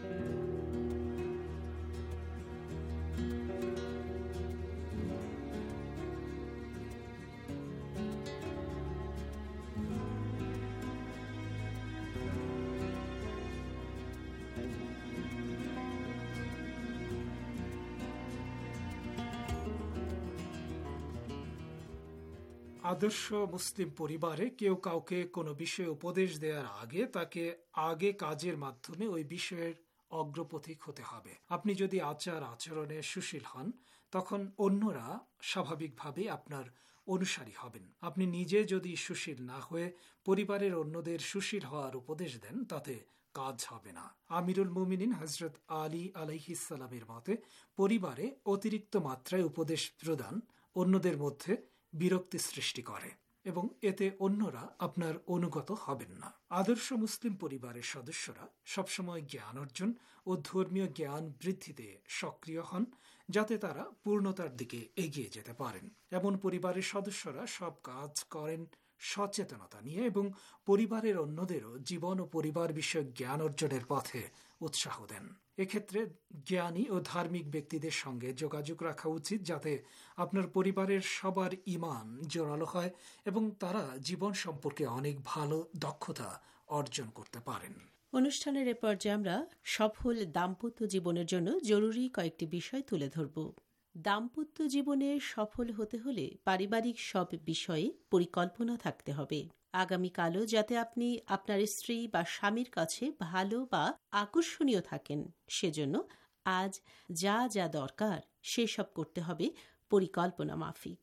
আদর্শ মুসলিম পরিবারে কেউ কাউকে কোনো বিষয়ে উপদেশ দেওয়ার আগে তাকে আগে কাজের মাধ্যমে ওই বিষয়ের অগ্রপথিক হতে হবে। আপনি যদি আচার আচরণে সুশীল হন তখন অন্যরা স্বাভাবিকভাবে আপনার অনুসারী হবেন। আপনি নিজে যদি সুশীল না হয়ে পরিবারের অন্যদের সুশীল হওয়ার উপদেশ দেন তাতে কাজ হবে না। আমিরুল মুমিনিন হযরত আলী আলাইহিস সালামের মতে পরিবারে অতিরিক্ত মাত্রায় উপদেশ প্রদান অন্যদের মধ্যে বিরক্তি সৃষ্টি করে এবং এতে অন্যরা আপনার অনুগত হবেন না। আদর্শ মুসলিম পরিবারের সদস্যরা সবসময় জ্ঞান অর্জন ও ধর্মীয় জ্ঞান বৃদ্ধিতে সক্রিয় হন যাতে তারা পূর্ণতার দিকে এগিয়ে যেতে পারেন। এমন পরিবারের সদস্যরা সব কাজ করেন সচেতনতা নিয়ে এবং পরিবারের অন্যদেরও জীবন ও পরিবার বিষয়ক জ্ঞান অর্জনের পথে উৎসাহ দেন। এক্ষেত্রে জ্ঞানী ও ধার্মিক ব্যক্তিদের সঙ্গে যোগাযোগ রাখা উচিত যাতে আপনার পরিবারের সবার ঈমান জোরালো হয় এবং তারা জীবন সম্পর্কে অনেক ভালো দক্ষতা অর্জন করতে পারেন। অনুষ্ঠানের এ পর্যায়ে আমরা সফল দাম্পত্য জীবনের জন্য জরুরি কয়েকটি বিষয় তুলে ধরব। দাম্পত্য জীবনে সফল হতে হলে পারিবারিক সব বিষয়ে পরিকল্পনা থাকতে হবে। আগামীকালও যাতে আপনি আপনার স্ত্রী বা স্বামীর কাছে ভালো বা আকর্ষণীয় থাকেন সেজন্য আজ যা যা দরকার সেসব করতে হবে পরিকল্পনা মাফিক।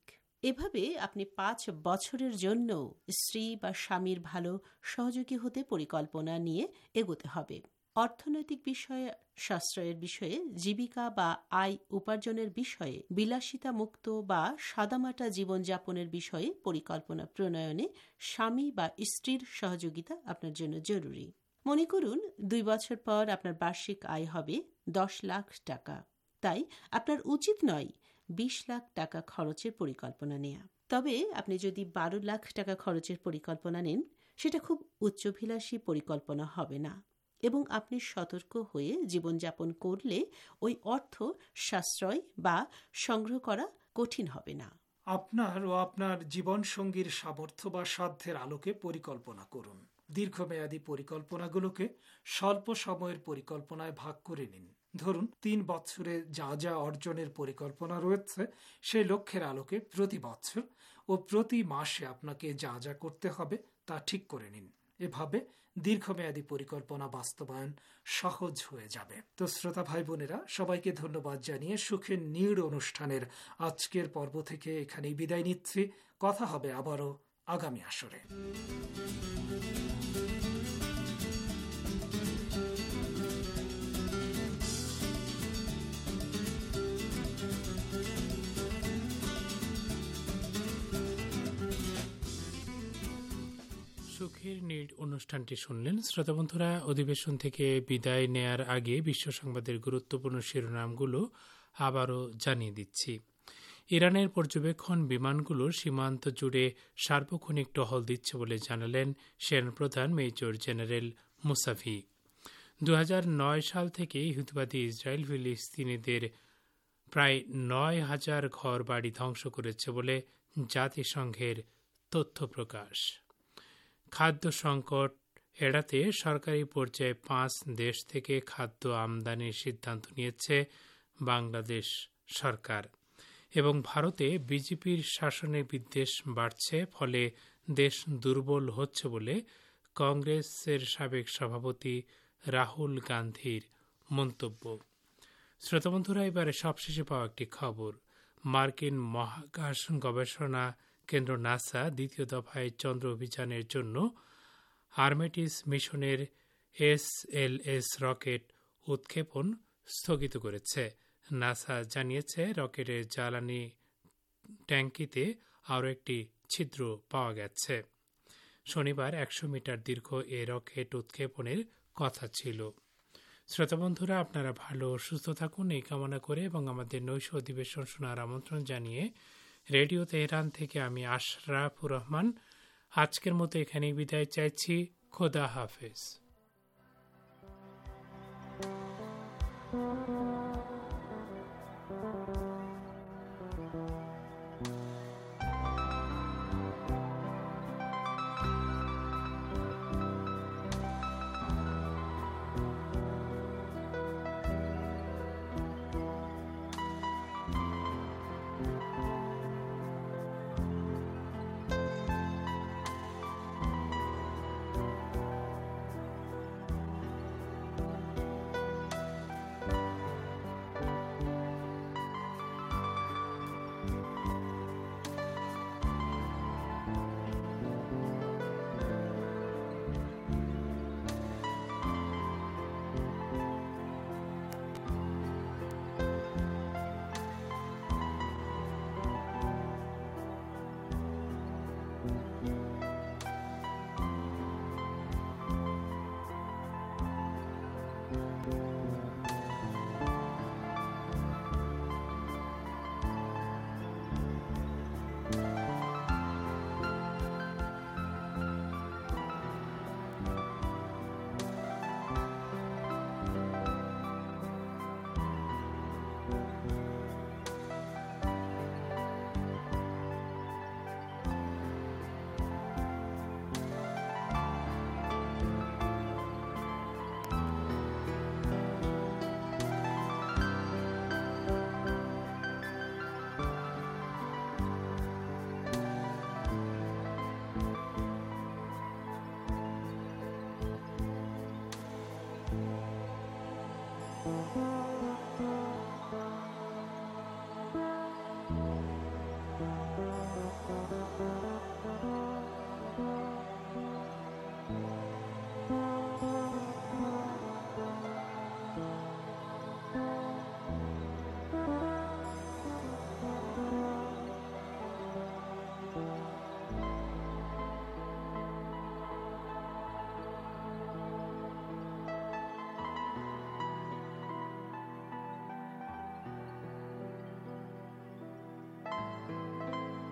এভাবে আপনি 5 বছরের জন্য স্ত্রী বা স্বামীর ভালো সহযোগী হতে পরিকল্পনা নিয়ে এগোতে হবে। অর্থনৈতিক বিষয়ে, সাশ্রয়ের বিষয়ে, জীবিকা বা আয় উপার্জনের বিষয়ে, বিলাসিতা মুক্ত বা সাদামাটা জীবনযাপনের বিষয়ে পরিকল্পনা প্রণয়নে স্বামী বা স্ত্রীর সহযোগিতা আপনার জন্য জরুরি। মনে করুন 2 বছর পর আপনার বার্ষিক আয় হবে 10 লাখ টাকা। তাই আপনার উচিত নয় 20 লাখ টাকা খরচের পরিকল্পনা নেওয়া। তবে আপনি যদি 12 লাখ টাকা খরচের পরিকল্পনা নেন, সেটা খুব উচ্চাভিলাষী পরিকল্পনা হবে না এবং আপনি সতর্ক হয়ে জীবনযাপন করলে ওই অর্থ সাশ্রয় বা সংগ্রহ করা কঠিন হবে না। আপনার ও আপনার জীবনসঙ্গীর সামর্থ্য বা সাধ্যের আলোকে পরিকল্পনা করুন। দীর্ঘমেয়াদী পরিকল্পনাগুলোকে স্বল্প সময়ের পরিকল্পনায় ভাগ করে নিন। ধরুন 3 বছরে যা যা অর্জনের পরিকল্পনা রয়েছে সেই লক্ষ্যের আলোকে প্রতি বছর ও প্রতি মাসে আপনাকে যা যা করতে হবে তা ঠিক করে নিন। এভাবে দীর্ঘমেয়াদী পরিকল্পনা বাস্তবায়ন সহজ হয়ে যাবে। তো শ্রোতা ভাই বোনেরা, সবাইকে ধন্যবাদ জানিয়ে সুখের নীড় অনুষ্ঠানের আজকের পর্ব থেকে এখানেই বিদায় নিচ্ছি। কথা হবে আবারও আগামী আসরে। সুখের নীড় অনুষ্ঠানটি শুনলেন। শ্রোতাবন্ধুরা, অধিবেশন থেকে বিদায় নেয়ার আগে বিশ্ব সংবাদের গুরুত্বপূর্ণ শিরোনামগুলো আবারও জানিয়ে দিচ্ছি। ইরানের পর্যবেক্ষণ বিমানগুলোর সীমান্ত জুড়ে সার্বক্ষণিক টহল দিচ্ছে বলে জানালেন সেনাপ্রধান মেজর জেনারেল মুসাভি। 2009 সাল থেকে ইহুদিবাদী ইসরায়েল ফিলিস্তিনিদের প্রায় 9,000 ঘর বাড়ি ধ্বংস করেছে বলে জাতিসংঘের তথ্য প্রকাশ। খাদ্য সংকট এড়াতে সরকারি পর্যায়ে 5 দেশ থেকে খাদ্য আমদানির সিদ্ধান্ত নিয়েছে বাংলাদেশ সরকার। এবং ভারতে বিজেপির শাসনের বিদ্বেষ বাড়ছে, ফলে দেশ দুর্বল হচ্ছে বলে কংগ্রেসের সাবেক সভাপতি রাহুল গান্ধীর মন্তব্য। শ্রোতাবন্ধুরা, এবারে সবশেষে পাওয়া একটি খবর। মার্কিন মহাকাশ গবেষণা কেন্দ্র নাসা দ্বিতীয় দফায় চন্দ্র অভিযানের জন্য আর্মেটিস মিশনের SLS রকেট উৎক্ষেপণ স্থগিত করেছে। নাসা জানিয়েছে রকেটের জ্বালানি ট্যাঙ্কিতে আরও একটি ছিদ্র পাওয়া গেছে। শনিবার 100 মিটার দীর্ঘ এ রকেট উৎক্ষেপণের কথা ছিল। শ্রোতাবন্ধুরা, আপনারা ভালো সুস্থ থাকুন এই কামনা করে এবং আমাদের নৈশ অধিবেশন শোনার আমন্ত্রণ জানিয়ে রেডিও তেহরান থেকে আমি আশরাফুর রহমান আজকের মতো এখানেই বিদায় চাইছি। খোদা হাফেজ।